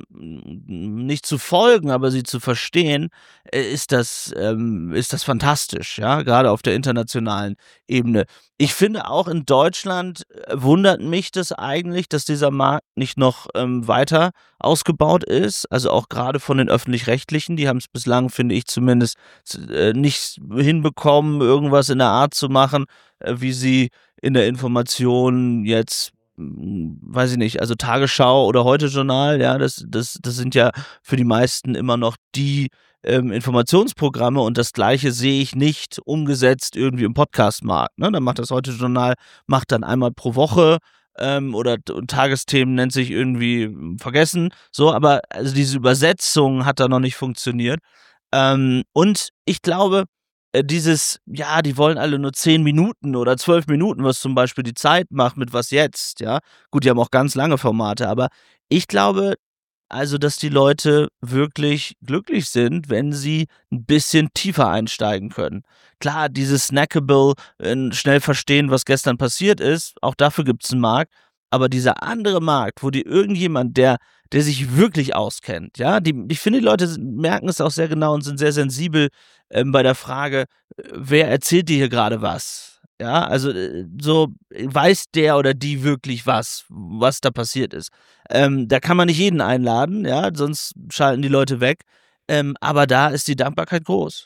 mm, nicht zu folgen, aber sie zu verstehen, äh, ist das, ähm, ist das fantastisch, ja, gerade auf der internationalen Ebene. Ich finde auch in Deutschland äh, wundert mich das eigentlich, dass dieser Markt nicht noch ähm, weiter ausgebaut ist. Also auch gerade von den Öffentlich-Rechtlichen, die haben es bislang, finde ich zumindest, äh, nicht hinbekommen, irgendwas in der Art zu machen, äh, wie sie in der Information jetzt, hm, weiß ich nicht, also Tagesschau oder Heute-Journal, ja, das, das, das sind ja für die meisten immer noch die ähm, Informationsprogramme und das Gleiche sehe ich nicht umgesetzt irgendwie im Podcast-Markt. Ne? Dann macht das Heute-Journal, macht dann einmal pro Woche ähm, oder t- und Tagesthemen nennt sich irgendwie hm, vergessen, so, aber also diese Übersetzung hat da noch nicht funktioniert. Ähm, und ich glaube, äh, dieses, ja, die wollen alle nur zehn Minuten oder zwölf Minuten, was zum Beispiel die Zeit macht mit Was jetzt, ja. Gut, die haben auch ganz lange Formate, aber ich glaube, also, dass die Leute wirklich glücklich sind, wenn sie ein bisschen tiefer einsteigen können. Klar, dieses snackable, äh, schnell verstehen, was gestern passiert ist, auch dafür gibt's 'n Markt. Aber dieser andere Markt, wo dir irgendjemand, der der sich wirklich auskennt, ja, die ich finde, die Leute s merken es auch sehr genau und sind sehr sensibel, ähm, bei der Frage, äh, wer erzählt dir hier gerade was? Ja, also äh, so weiß der oder die wirklich was, was da passiert ist. Ähm, da kann man nicht jeden einladen, ja, sonst schalten die Leute weg. Ähm, aber da ist die Dankbarkeit groß.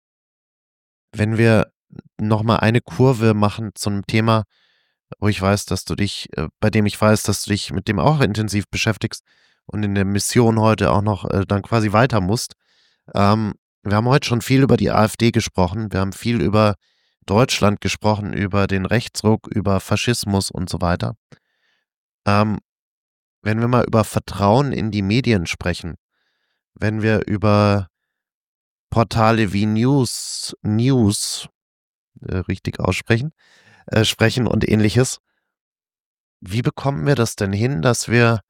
Wenn wir nochmal eine Kurve machen zum Thema, wo ich weiß, dass du dich, äh, bei dem ich weiß, dass du dich mit dem auch intensiv beschäftigst und in der Mission heute auch noch äh, dann quasi weiter musst. Ähm, wir haben heute schon viel über die AfD gesprochen, wir haben viel über Deutschland gesprochen, über den Rechtsruck, über Faschismus und so weiter. Ähm, wenn wir mal über Vertrauen in die Medien sprechen, wenn wir über Portale wie News, News, äh, richtig aussprechen, äh, sprechen und ähnliches, wie bekommen wir das denn hin, dass wir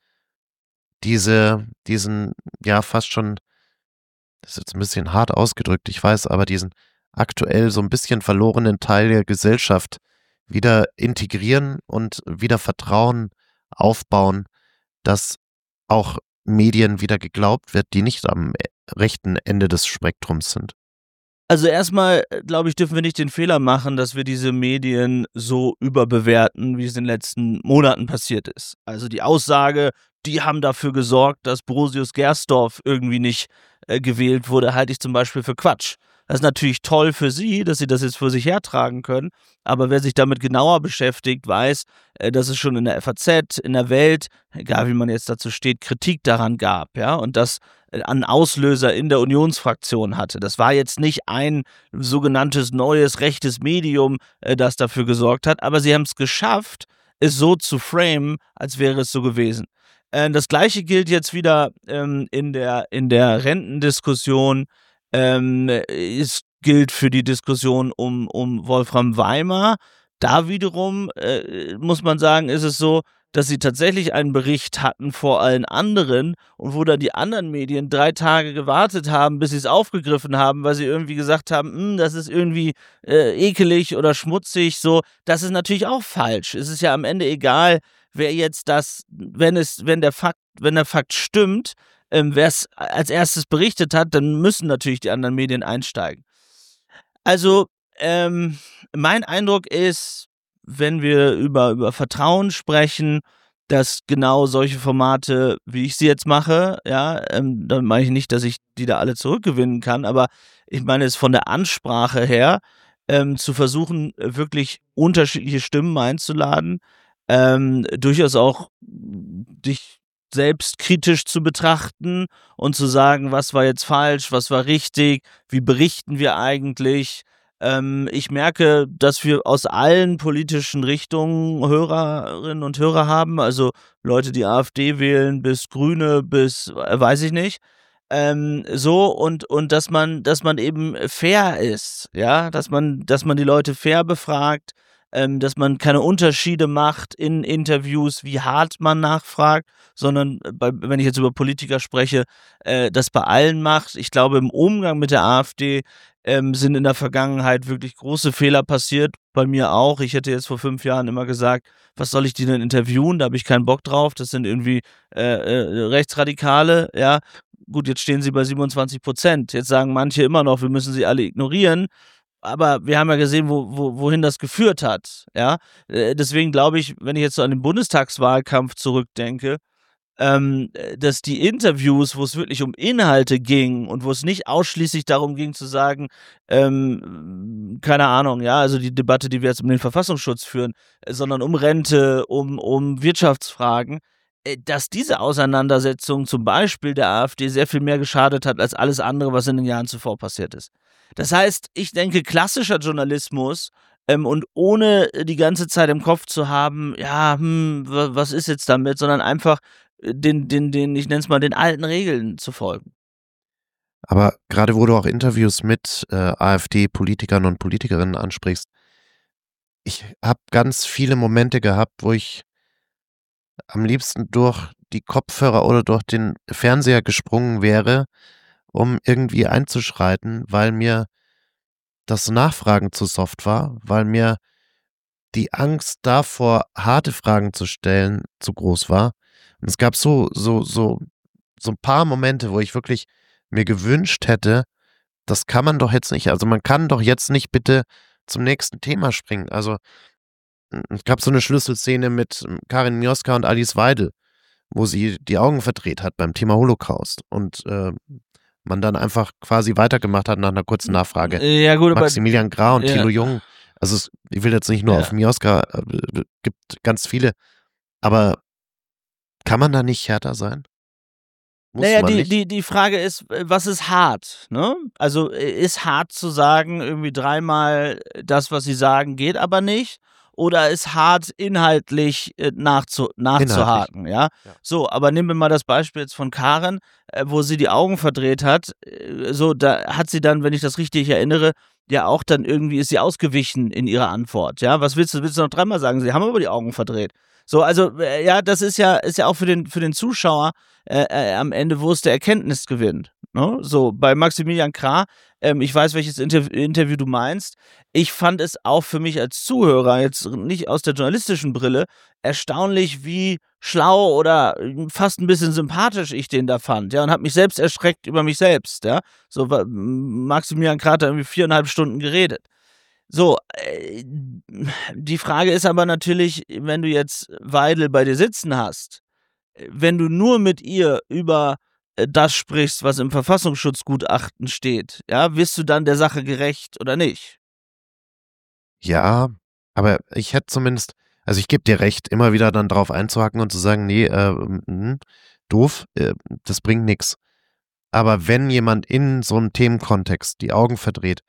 diese, diesen, ja, fast schon, das ist jetzt ein bisschen hart ausgedrückt, ich weiß, aber diesen aktuell so ein bisschen verlorenen Teil der Gesellschaft wieder integrieren und wieder Vertrauen aufbauen, dass auch Medien wieder geglaubt wird, die nicht am rechten Ende des Spektrums sind? Also erstmal, glaube ich, dürfen wir nicht den Fehler machen, dass wir diese Medien so überbewerten, wie es in den letzten Monaten passiert ist. Also die Aussage, die haben dafür gesorgt, dass Borosius Gersdorf irgendwie nicht äh, gewählt wurde, halte ich zum Beispiel für Quatsch. Das ist natürlich toll für Sie, dass Sie das jetzt für sich hertragen können, aber wer sich damit genauer beschäftigt, weiß, äh, dass es schon in der F A Z, in der Welt, egal wie man jetzt dazu steht, Kritik daran gab, ja, und das äh, einen Auslöser in der Unionsfraktion hatte. Das war jetzt nicht ein sogenanntes neues rechtes Medium, äh, das dafür gesorgt hat, aber sie haben es geschafft, es so zu framen, als wäre es so gewesen. Äh, das Gleiche gilt jetzt wieder ähm, in der, in der Rentendiskussion. Ähm, es gilt für die Diskussion um, um Wolfram Weimar. Da wiederum äh, muss man sagen, ist es so, dass sie tatsächlich einen Bericht hatten vor allen anderen und wo dann die anderen Medien drei Tage gewartet haben, bis sie es aufgegriffen haben, weil sie irgendwie gesagt haben, hm, das ist irgendwie äh, ekelig oder schmutzig. So, das ist natürlich auch falsch. Es ist ja am Ende egal, wer jetzt das, wenn es, wenn der Fakt, wenn der Fakt stimmt, ähm, wer es als erstes berichtet hat, dann müssen natürlich die anderen Medien einsteigen. Also, ähm, mein Eindruck ist, wenn wir über, über Vertrauen sprechen, dass genau solche Formate, wie ich sie jetzt mache, ja, ähm, dann meine ich nicht, dass ich die da alle zurückgewinnen kann, aber ich meine es von der Ansprache her, ähm, zu versuchen, wirklich unterschiedliche Stimmen einzuladen, ähm, durchaus auch dich selbst kritisch zu betrachten und zu sagen, was war jetzt falsch, was war richtig, wie berichten wir eigentlich. Ähm, ich merke, dass wir aus allen politischen Richtungen Hörerinnen und Hörer haben, also Leute, die AfD wählen, bis Grüne, bis äh, weiß ich nicht. Ähm, so und und dass man dass man eben fair ist, ja, dass man dass man die Leute fair befragt, ähm, dass man keine Unterschiede macht in Interviews, wie hart man nachfragt, sondern äh, bei, wenn ich jetzt über Politiker spreche, äh, das bei allen macht. Ich glaube, im Umgang mit der AfD ähm, sind in der Vergangenheit wirklich große Fehler passiert, bei mir auch. Ich hätte jetzt vor fünf Jahren immer gesagt, was soll ich die denn interviewen? Da habe ich keinen Bock drauf. Das sind irgendwie äh, äh, Rechtsradikale, ja. Gut, jetzt stehen sie bei siebenundzwanzig Prozent. Jetzt sagen manche immer noch, wir müssen sie alle ignorieren. Aber wir haben ja gesehen, wo, wo, wohin das geführt hat. Ja? Äh, Deswegen glaube ich, wenn ich jetzt so an den Bundestagswahlkampf zurückdenke, ähm, dass die Interviews, wo es wirklich um Inhalte ging und wo es nicht ausschließlich darum ging zu sagen, ähm, keine Ahnung, ja, also die Debatte, die wir jetzt um den Verfassungsschutz führen, äh, sondern um Rente, um, um Wirtschaftsfragen, äh, dass diese Auseinandersetzung zum Beispiel der AfD sehr viel mehr geschadet hat als alles andere, was in den Jahren zuvor passiert ist. Das heißt, ich denke, klassischer Journalismus ähm, und ohne die ganze Zeit im Kopf zu haben, ja, hm, wa- was ist jetzt damit, sondern einfach äh, den, den, den, ich nenne es mal, den alten Regeln zu folgen. Aber gerade wo du auch Interviews mit äh, AfD-Politikern und Politikerinnen ansprichst, ich habe ganz viele Momente gehabt, wo ich am liebsten durch die Kopfhörer oder durch den Fernseher gesprungen wäre, um irgendwie einzuschreiten, weil mir das Nachfragen zu soft war, weil mir die Angst davor, harte Fragen zu stellen, zu groß war. Und es gab so, so, so, so ein paar Momente, wo ich wirklich mir gewünscht hätte, das kann man doch jetzt nicht, also man kann doch jetzt nicht bitte zum nächsten Thema springen. Also es gab so eine Schlüsselszene mit Karin Mioska und Alice Weidel, wo sie die Augen verdreht hat beim Thema Holocaust und äh, man dann einfach quasi weitergemacht hat nach einer kurzen Nachfrage. Ja, gut, aber Maximilian Grah und ja. Thilo Jung, also es, ich will jetzt nicht nur Ja. auf Mioska, äh, gibt ganz viele, aber kann man da nicht härter sein? Muss Naja, man die, nicht? die, die Frage ist, äh, was ist hart? Ne? Also äh, ist hart zu sagen, irgendwie dreimal das, was sie sagen, geht aber nicht? Oder ist hart inhaltlich äh, nachzu, nachzuhaken? Ja? Ja. So, aber nehmen wir mal das Beispiel jetzt von Karen, äh, wo sie die Augen verdreht hat. Äh, so, da hat sie dann, wenn ich das richtig erinnere, ja auch dann irgendwie ist sie ausgewichen in ihrer Antwort. Ja, was willst du, willst du noch dreimal sagen? Sie haben aber die Augen verdreht. So, also äh, ja, das ist ja, ist ja auch für den, für den Zuschauer äh, äh, am Ende, wo es der Erkenntnisgewinn. Ne? So, bei Maximilian Krah, ähm, ich weiß, welches Interv Interview du meinst. Ich fand es auch für mich als Zuhörer, jetzt nicht aus der journalistischen Brille, erstaunlich, wie schlau oder fast ein bisschen sympathisch ich den da fand, ja, und habe mich selbst erschreckt über mich selbst, ja. So, wa- Maximilian Krah hat da irgendwie viereinhalb Stunden geredet. So, äh, die Frage ist aber natürlich, wenn du jetzt Weidel bei dir sitzen hast, äh, wenn du nur mit ihr über äh, das sprichst, was im Verfassungsschutzgutachten steht, ja, wirst du dann der Sache gerecht oder nicht? Ja, aber ich hätte zumindest, also ich gebe dir recht, immer wieder dann drauf einzuhaken und zu sagen, nee, äh, mh, doof, äh, das bringt nichts. Aber wenn jemand in so einem Themenkontext die Augen verdreht,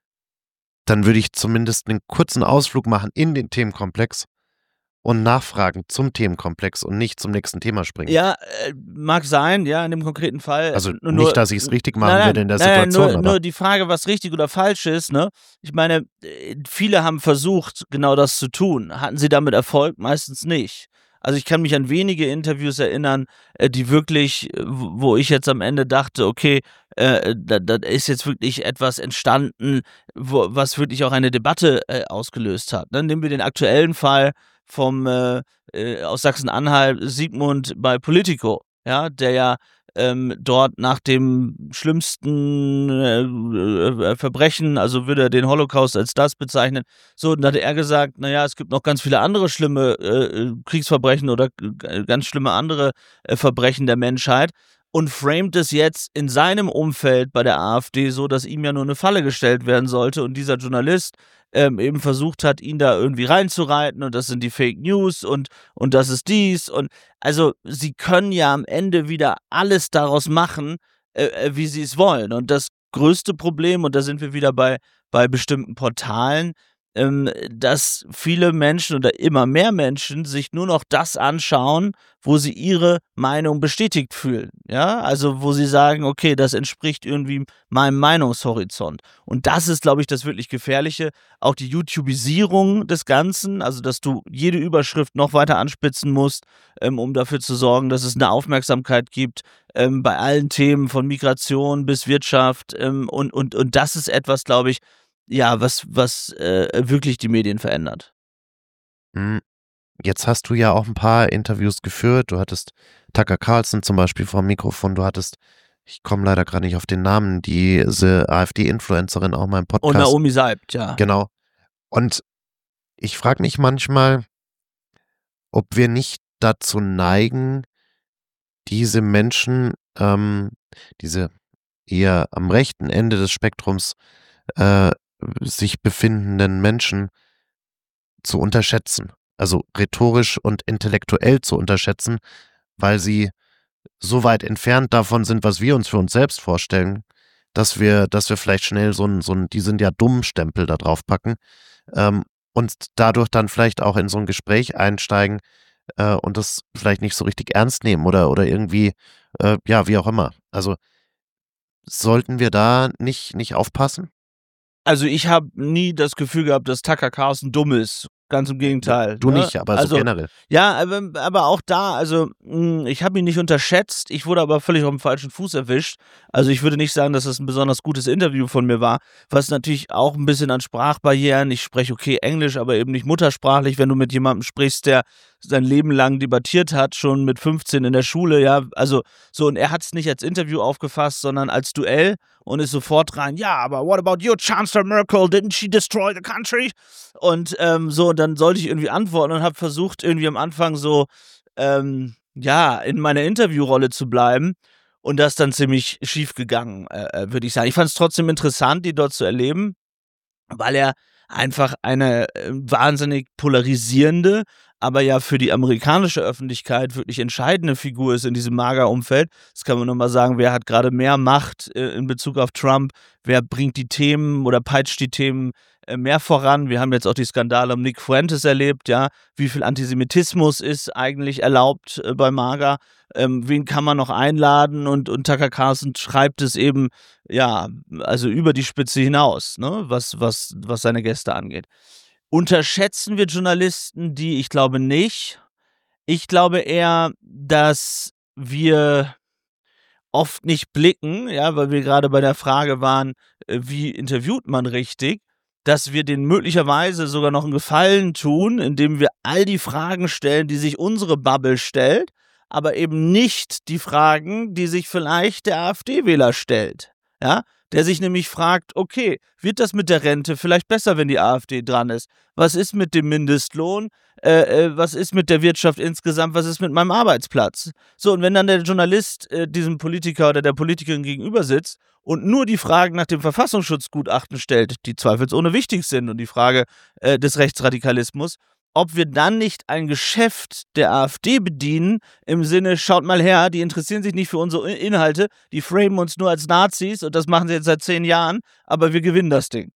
dann würde ich zumindest einen kurzen Ausflug machen in den Themenkomplex und nachfragen zum Themenkomplex und nicht zum nächsten Thema springen. Ja, äh, mag sein, ja, in dem konkreten Fall. Also Nur- nicht, dass ich es richtig machen Nein, nein, würde in der nein, nein, Situation, nur, aber nur die Frage, was richtig oder falsch ist, ne? Ich meine, äh, viele haben versucht, genau das zu tun. Hatten sie damit Erfolg? Meistens nicht. Also ich kann mich an wenige Interviews erinnern, äh, die wirklich, äh, wo wo ich jetzt am Ende dachte, okay, äh, da, da ist jetzt wirklich etwas entstanden, wo, was wirklich auch eine Debatte äh, ausgelöst hat. Ne? Nehmen wir den aktuellen Fall vom äh, äh, aus Sachsen-Anhalt, Sigmund bei Politico, ja, der ja ähm, dort nach dem schlimmsten äh, äh, Verbrechen, also würde er den Holocaust als das bezeichnen, so, und dann hat er gesagt, naja, es gibt noch ganz viele andere schlimme äh, Kriegsverbrechen oder äh, ganz schlimme andere äh, Verbrechen der Menschheit und framet es jetzt in seinem Umfeld bei der AfD so, dass ihm ja nur eine Falle gestellt werden sollte und dieser Journalist ähm, eben versucht hat, ihn da irgendwie reinzureiten und das sind die Fake News und, und das ist dies und also sie können ja am Ende wieder alles daraus machen, äh, äh, wie sie es wollen. Und das größte Problem, und da sind wir wieder bei, bei bestimmten Portalen, ähm, dass viele Menschen oder immer mehr Menschen sich nur noch das anschauen, wo sie ihre Meinung bestätigt fühlen. Ja, also wo sie sagen, okay, das entspricht irgendwie meinem Meinungshorizont. Und das ist, glaube ich, das wirklich Gefährliche. Auch die YouTubisierung des Ganzen, also dass du jede Überschrift noch weiter anspitzen musst, ähm, um dafür zu sorgen, dass es eine Aufmerksamkeit gibt ähm, bei allen Themen von Migration bis Wirtschaft. Ähm, und, und, und das ist etwas, glaube ich, ja, was, was äh, wirklich die Medien verändert. Hm, jetzt hast du ja auch ein paar Interviews geführt. Du hattest Tucker Carlson zum Beispiel vor dem Mikrofon. Du hattest, ich komme leider gerade nicht auf den Namen, diese AfD-Influencerin auch mal im Und Podcast. Naomi Seibt, ja. Genau. Und ich frage mich manchmal, ob wir nicht dazu neigen, diese Menschen, ähm, diese eher am rechten Ende des Spektrums äh, sich befindenden Menschen zu unterschätzen. Also rhetorisch und intellektuell zu unterschätzen, weil sie so weit entfernt davon sind, was wir uns für uns selbst vorstellen, dass wir, dass wir vielleicht schnell so ein, so ein, die sind ja dumm Stempel da drauf packen ähm, und dadurch dann vielleicht auch in so ein Gespräch einsteigen äh, und das vielleicht nicht so richtig ernst nehmen oder, oder irgendwie, äh, ja, wie auch immer. Also sollten wir da nicht, nicht aufpassen? Also ich habe nie das Gefühl gehabt, dass Tucker Carlson dumm ist. Ganz im Gegenteil. Du ne? nicht, aber also, so generell. Ja, aber, aber auch da, also mh, ich habe ihn nicht unterschätzt, ich wurde aber völlig auf dem falschen Fuß erwischt. Also ich würde nicht sagen, dass das ein besonders gutes Interview von mir war, was natürlich auch ein bisschen an Sprachbarrieren, ich spreche okay Englisch, aber eben nicht muttersprachlich, wenn du mit jemandem sprichst, der sein Leben lang debattiert hat, schon mit fünfzehn in der Schule, ja, also so, und er hat es nicht als Interview aufgefasst, sondern als Duell und ist sofort rein, ja, aber what about your Chancellor Merkel, didn't she destroy the country? Und ähm, so, und dann sollte ich irgendwie antworten und habe versucht, irgendwie am Anfang so, ähm, ja, in meiner Interviewrolle zu bleiben. Und das ist dann ziemlich schief gegangen, äh, würde ich sagen. Ich fand es trotzdem interessant, die dort zu erleben, weil er einfach eine äh, wahnsinnig polarisierende, aber ja für die amerikanische Öffentlichkeit wirklich entscheidende Figur ist in diesem MAGA-Umfeld. Das kann man nochmal sagen, wer hat gerade mehr Macht äh, in Bezug auf Trump, wer bringt die Themen oder peitscht die Themen äh, mehr voran. Wir haben jetzt auch die Skandale um Nick Fuentes erlebt, ja, wie viel Antisemitismus ist eigentlich erlaubt äh, bei MAGA. Ähm, wen kann man noch einladen, und, und Tucker Carlson schreibt es eben, ja, also über die Spitze hinaus, ne, was, was, was seine Gäste angeht. Unterschätzen wir Journalisten die? Ich glaube nicht. Ich glaube eher, dass wir oft nicht blicken, ja, weil wir gerade bei der Frage waren, äh, wie interviewt man richtig, dass wir denen möglicherweise sogar noch einen Gefallen tun, indem wir all die Fragen stellen, die sich unsere Bubble stellt, aber eben nicht die Fragen, die sich vielleicht der AfD-Wähler stellt, ja, der sich nämlich fragt, okay, wird das mit der Rente vielleicht besser, wenn die AfD dran ist? Was ist mit dem Mindestlohn? Äh, äh, was ist mit der Wirtschaft insgesamt? Was ist mit meinem Arbeitsplatz? So, und wenn dann der Journalist äh, diesem Politiker oder der Politikerin gegenüber sitzt und nur die Fragen nach dem Verfassungsschutzgutachten stellt, die zweifelsohne wichtig sind, und die Frage äh, des Rechtsradikalismus, ob wir dann nicht ein Geschäft der AfD bedienen, im Sinne, schaut mal her, die interessieren sich nicht für unsere Inhalte, die framen uns nur als Nazis, und das machen sie jetzt seit zehn Jahren, aber wir gewinnen das Ding.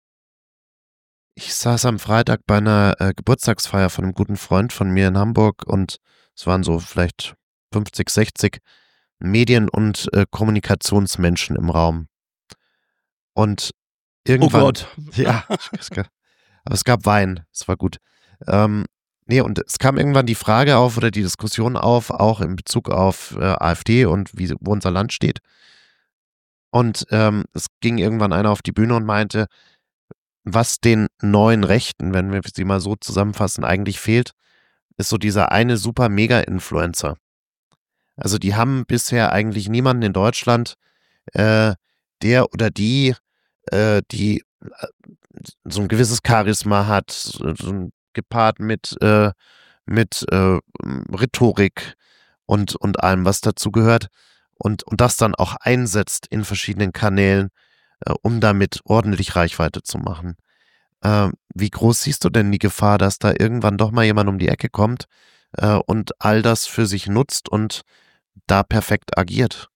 Ich saß am Freitag bei einer äh, Geburtstagsfeier von einem guten Freund von mir in Hamburg, und es waren so vielleicht fünfzig, sechzig Medien- und äh, Kommunikationsmenschen im Raum. Und irgendwann... Oh Gott. Ja, aber es gab Wein, es war gut. Ähm, nee, und es kam irgendwann die Frage auf oder die Diskussion auf, auch in Bezug auf äh, AfD und wie, wo unser Land steht. Und ähm, es ging irgendwann einer auf die Bühne und meinte, was den neuen Rechten, wenn wir sie mal so zusammenfassen, eigentlich fehlt, ist so dieser eine super Mega-Influencer. Also die haben bisher eigentlich niemanden in Deutschland, äh, der oder die, äh, die äh, so ein gewisses Charisma hat, so, so ein gepaart mit, äh, mit äh, Rhetorik und, und allem, was dazu gehört, und, und das dann auch einsetzt in verschiedenen Kanälen, äh, um damit ordentlich Reichweite zu machen. Äh, wie groß siehst du denn die Gefahr, dass da irgendwann doch mal jemand um die Ecke kommt äh, und all das für sich nutzt und da perfekt agiert?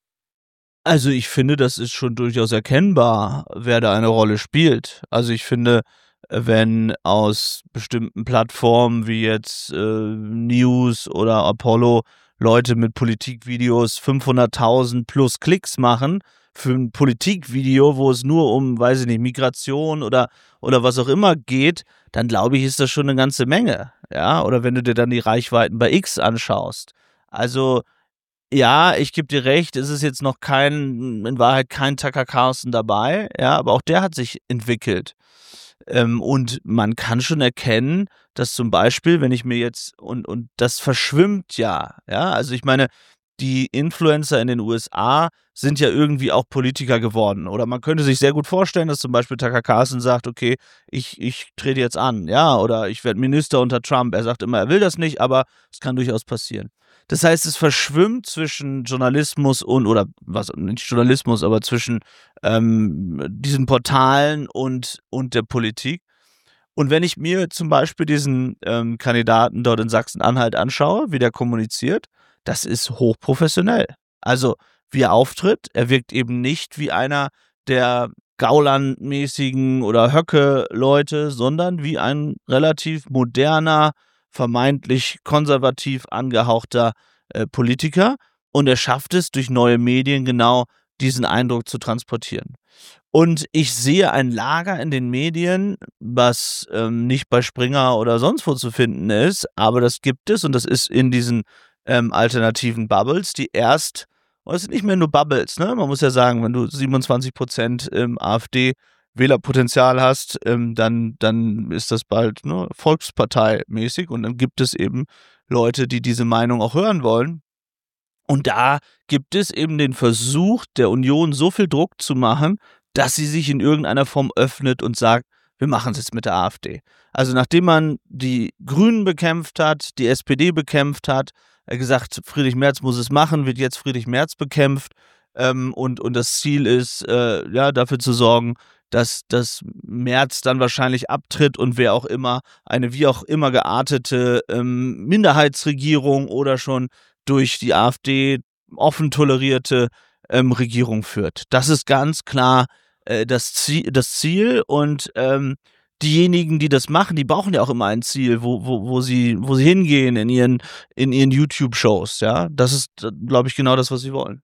Also ich finde, das ist schon durchaus erkennbar, wer da eine Rolle spielt. Also ich finde, wenn aus bestimmten Plattformen wie jetzt äh, News oder Apollo Leute mit Politikvideos fünfhunderttausend plus Klicks machen für ein Politikvideo, wo es nur um, weiß ich nicht, Migration oder, oder was auch immer geht, dann glaube ich, ist das schon eine ganze Menge. Ja, oder wenn du dir dann die Reichweiten bei X anschaust. Also ja, ich gebe dir recht, es ist jetzt noch kein, in Wahrheit kein Tucker Carlson dabei, ja, aber auch der hat sich entwickelt. Ähm, und man kann schon erkennen, dass zum Beispiel, wenn ich mir jetzt, und, und das verschwimmt ja, ja, also ich meine, die Influencer in den U S A sind ja irgendwie auch Politiker geworden. Oder man könnte sich sehr gut vorstellen, dass zum Beispiel Tucker Carlson sagt, okay, ich, ich trete jetzt an, ja, oder ich werde Minister unter Trump. Er sagt immer, er will das nicht, aber es kann durchaus passieren. Das heißt, es verschwimmt zwischen Journalismus und, oder was, nicht Journalismus, aber zwischen ähm, diesen Portalen und, und der Politik. Und wenn ich mir zum Beispiel diesen ähm, Kandidaten dort in Sachsen-Anhalt anschaue, wie der kommuniziert, das ist hochprofessionell. Also, wie er auftritt, er wirkt eben nicht wie einer der Gauland-mäßigen oder Höcke-Leute, sondern wie ein relativ moderner, vermeintlich konservativ angehauchter äh, Politiker. Und er schafft es, durch neue Medien genau diesen Eindruck zu transportieren. Und ich sehe ein Lager in den Medien, was ähm, nicht bei Springer oder sonst wo zu finden ist, aber das gibt es, und das ist in diesen ähm, alternativen Bubbles, die erst, und es sind nicht mehr nur Bubbles, ne? Man muss ja sagen, wenn du siebenundzwanzig Prozent ähm, AfD Wählerpotenzial hast, ähm, dann, dann ist das bald ne, Volksparteimäßig und dann gibt es eben Leute, die diese Meinung auch hören wollen. Und da gibt es eben den Versuch der Union, so viel Druck zu machen, dass sie sich in irgendeiner Form öffnet und sagt, wir machen es jetzt mit der AfD. Also nachdem man die Grünen bekämpft hat, die S P D bekämpft hat, äh, gesagt, Friedrich Merz muss es machen, wird jetzt Friedrich Merz bekämpft ähm, und, und das Ziel ist, äh, ja, dafür zu sorgen, dass, dass Merz dann wahrscheinlich abtritt und wer auch immer eine wie auch immer geartete ähm, Minderheitsregierung oder schon durch die AfD offen tolerierte ähm, Regierung führt. Das ist ganz klar äh, das, Ziel, das Ziel und ähm, diejenigen, die das machen, die brauchen ja auch immer ein Ziel, wo, wo, wo, sie, wo sie hingehen in ihren, in ihren YouTube-Shows. Ja? Das ist, glaube ich, genau das, was sie wollen.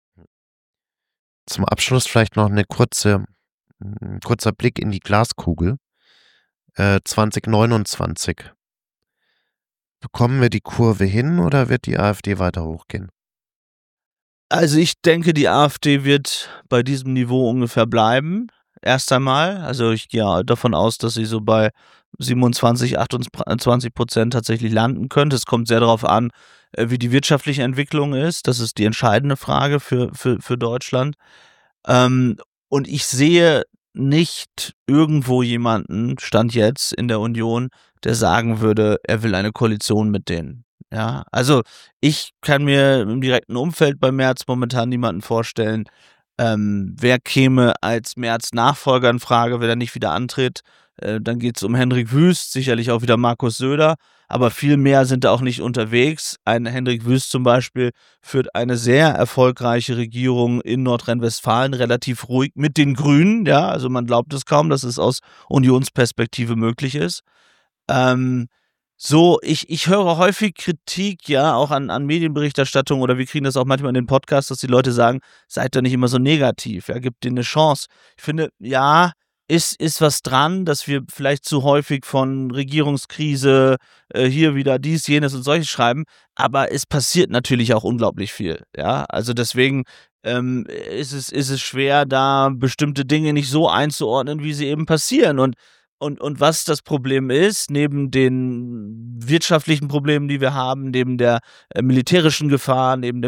Zum Abschluss vielleicht noch eine kurze, ein kurzer Blick in die Glaskugel. Äh, zwanzig neunundzwanzig. Bekommen wir die Kurve hin oder wird die AfD weiter hochgehen? Also ich denke, die AfD wird bei diesem Niveau ungefähr bleiben. Erst einmal. Also ich gehe davon aus, dass sie so bei siebenundzwanzig, achtundzwanzig Prozent tatsächlich landen könnte. Es kommt sehr darauf an, wie die wirtschaftliche Entwicklung ist. Das ist die entscheidende Frage für, für, für Deutschland. Ähm, und ich sehe nicht irgendwo jemanden, Stand jetzt in der Union, der sagen würde, er will eine Koalition mit denen. Ja, also ich kann mir im direkten Umfeld bei Merz momentan niemanden vorstellen. Ähm, wer käme als Merz Nachfolger in Frage, wenn er nicht wieder antritt? Äh, dann geht es um Hendrik Wüst, sicherlich auch wieder Markus Söder, aber viel mehr sind da auch nicht unterwegs. Ein Hendrik Wüst zum Beispiel führt eine sehr erfolgreiche Regierung in Nordrhein-Westfalen, relativ ruhig mit den Grünen, ja, also man glaubt es kaum, dass es aus Unionsperspektive möglich ist. Ähm, So, ich, ich höre häufig Kritik, ja, auch an, an Medienberichterstattung oder wir kriegen das auch manchmal in den Podcasts, dass die Leute sagen, seid doch nicht immer so negativ, ja, gebt denen eine Chance. Ich finde, ja, ist, ist was dran, dass wir vielleicht zu häufig von Regierungskrise, äh, hier wieder dies, jenes und solches schreiben, aber es passiert natürlich auch unglaublich viel, ja, also deswegen ähm, ist es, ist es schwer, da bestimmte Dinge nicht so einzuordnen, wie sie eben passieren und Und, und was das Problem ist, neben den wirtschaftlichen Problemen, die wir haben, neben der äh, militärischen Gefahr, neben der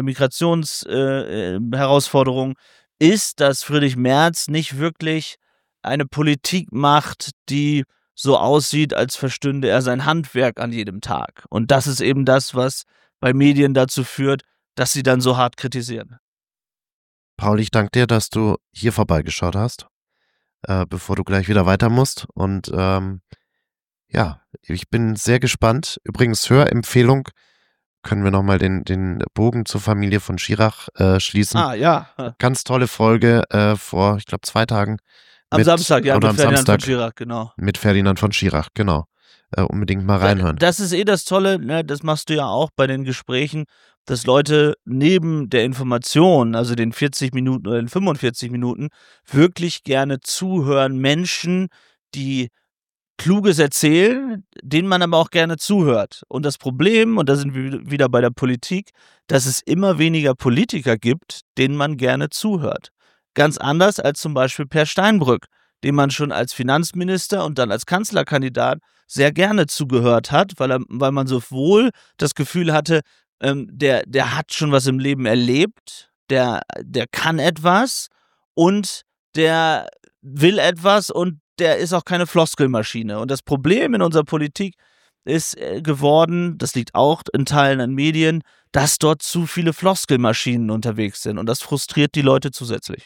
Migrationsherausforderung, äh, ist, dass Friedrich Merz nicht wirklich eine Politik macht, die so aussieht, als verstünde er sein Handwerk an jedem Tag. Und das ist eben das, was bei Medien dazu führt, dass sie dann so hart kritisieren. Paul, ich danke dir, dass du hier vorbeigeschaut hast. Äh, bevor du gleich wieder weiter musst. Und ähm, ja, ich bin sehr gespannt. Übrigens, Hörempfehlung, können wir nochmal den, den Bogen zur Familie von Schirach äh, schließen. Ah, ja. Ganz tolle Folge äh, vor, ich glaube, zwei Tagen. Am mit, Samstag, ja, oder mit am Ferdinand Samstag von Schirach, genau. Mit Ferdinand von Schirach, genau. Äh, unbedingt mal reinhören. Das ist eh das Tolle, ne, das machst du ja auch bei den Gesprächen, dass Leute neben der Information, also den vierzig Minuten oder den fünfundvierzig Minuten, wirklich gerne zuhören. Menschen, die Kluges erzählen, denen man aber auch gerne zuhört. Und das Problem, und da sind wir wieder bei der Politik, dass es immer weniger Politiker gibt, denen man gerne zuhört. Ganz anders als zum Beispiel Per Steinbrück, dem man schon als Finanzminister und dann als Kanzlerkandidat sehr gerne zugehört hat, weil, er, weil man sowohl das Gefühl hatte, ähm, der, der hat schon was im Leben erlebt, der, der kann etwas und der will etwas und der ist auch keine Floskelmaschine. Und das Problem in unserer Politik ist äh, geworden, das liegt auch in Teilen an Medien, dass dort zu viele Floskelmaschinen unterwegs sind und das frustriert die Leute zusätzlich.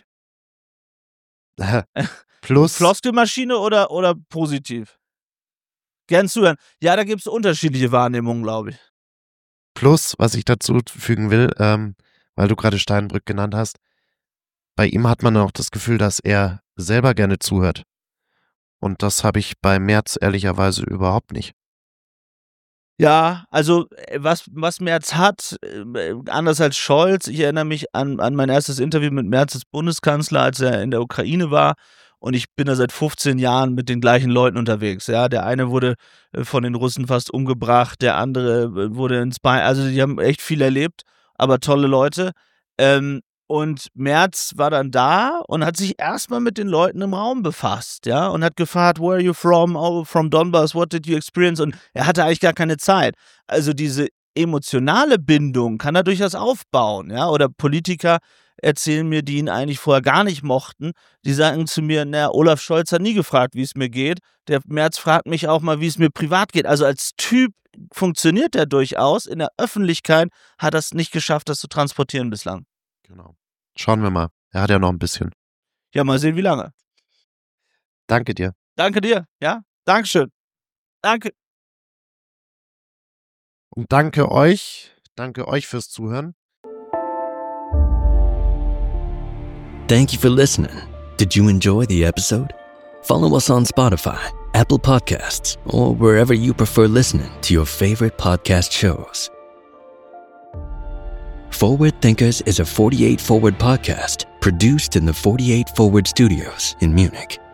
Plus. Floskelmaschine oder, oder positiv? Gern zuhören. Ja, da gibt es unterschiedliche Wahrnehmungen, glaube ich. Plus, was ich dazu fügen will, ähm, weil du gerade Steinbrück genannt hast, bei ihm hat man auch das Gefühl, dass er selber gerne zuhört. Und das habe ich bei Merz ehrlicherweise überhaupt nicht. Ja, also was, was Merz hat, äh, anders als Scholz, ich erinnere mich an, an mein erstes Interview mit Merz als Bundeskanzler, als er in der Ukraine war. Und ich bin da seit fünfzehn Jahren mit den gleichen Leuten unterwegs. Ja, der eine wurde von den Russen fast umgebracht, der andere wurde ins Bein. Also die haben echt viel erlebt, aber tolle Leute. Ähm, Und Merz war dann da und hat sich erstmal mit den Leuten im Raum befasst, ja, und hat gefragt, where are you from? Oh, from Donbass, what did you experience? Und er hatte eigentlich gar keine Zeit. Also diese emotionale Bindung kann er durchaus aufbauen, ja, oder Politiker erzählen mir, die ihn eigentlich vorher gar nicht mochten, die sagen zu mir, na, Olaf Scholz hat nie gefragt, wie es mir geht, der Merz fragt mich auch mal, wie es mir privat geht. Also als Typ funktioniert er durchaus, in der Öffentlichkeit hat er es nicht geschafft, das zu transportieren bislang. Genau. Schauen wir mal. Er hat ja noch ein bisschen. Ja, mal sehen, wie lange. Danke dir. Danke dir, ja? Dankeschön. Danke. Und danke euch. Danke euch fürs Zuhören. Thank you for listening. Did you enjoy the episode? Follow us on Spotify, Apple Podcasts, or wherever you prefer listening to your favorite podcast shows. Forward Thinkers is a forty-eight Forward podcast produced in the forty-eight Forward Studios in Munich.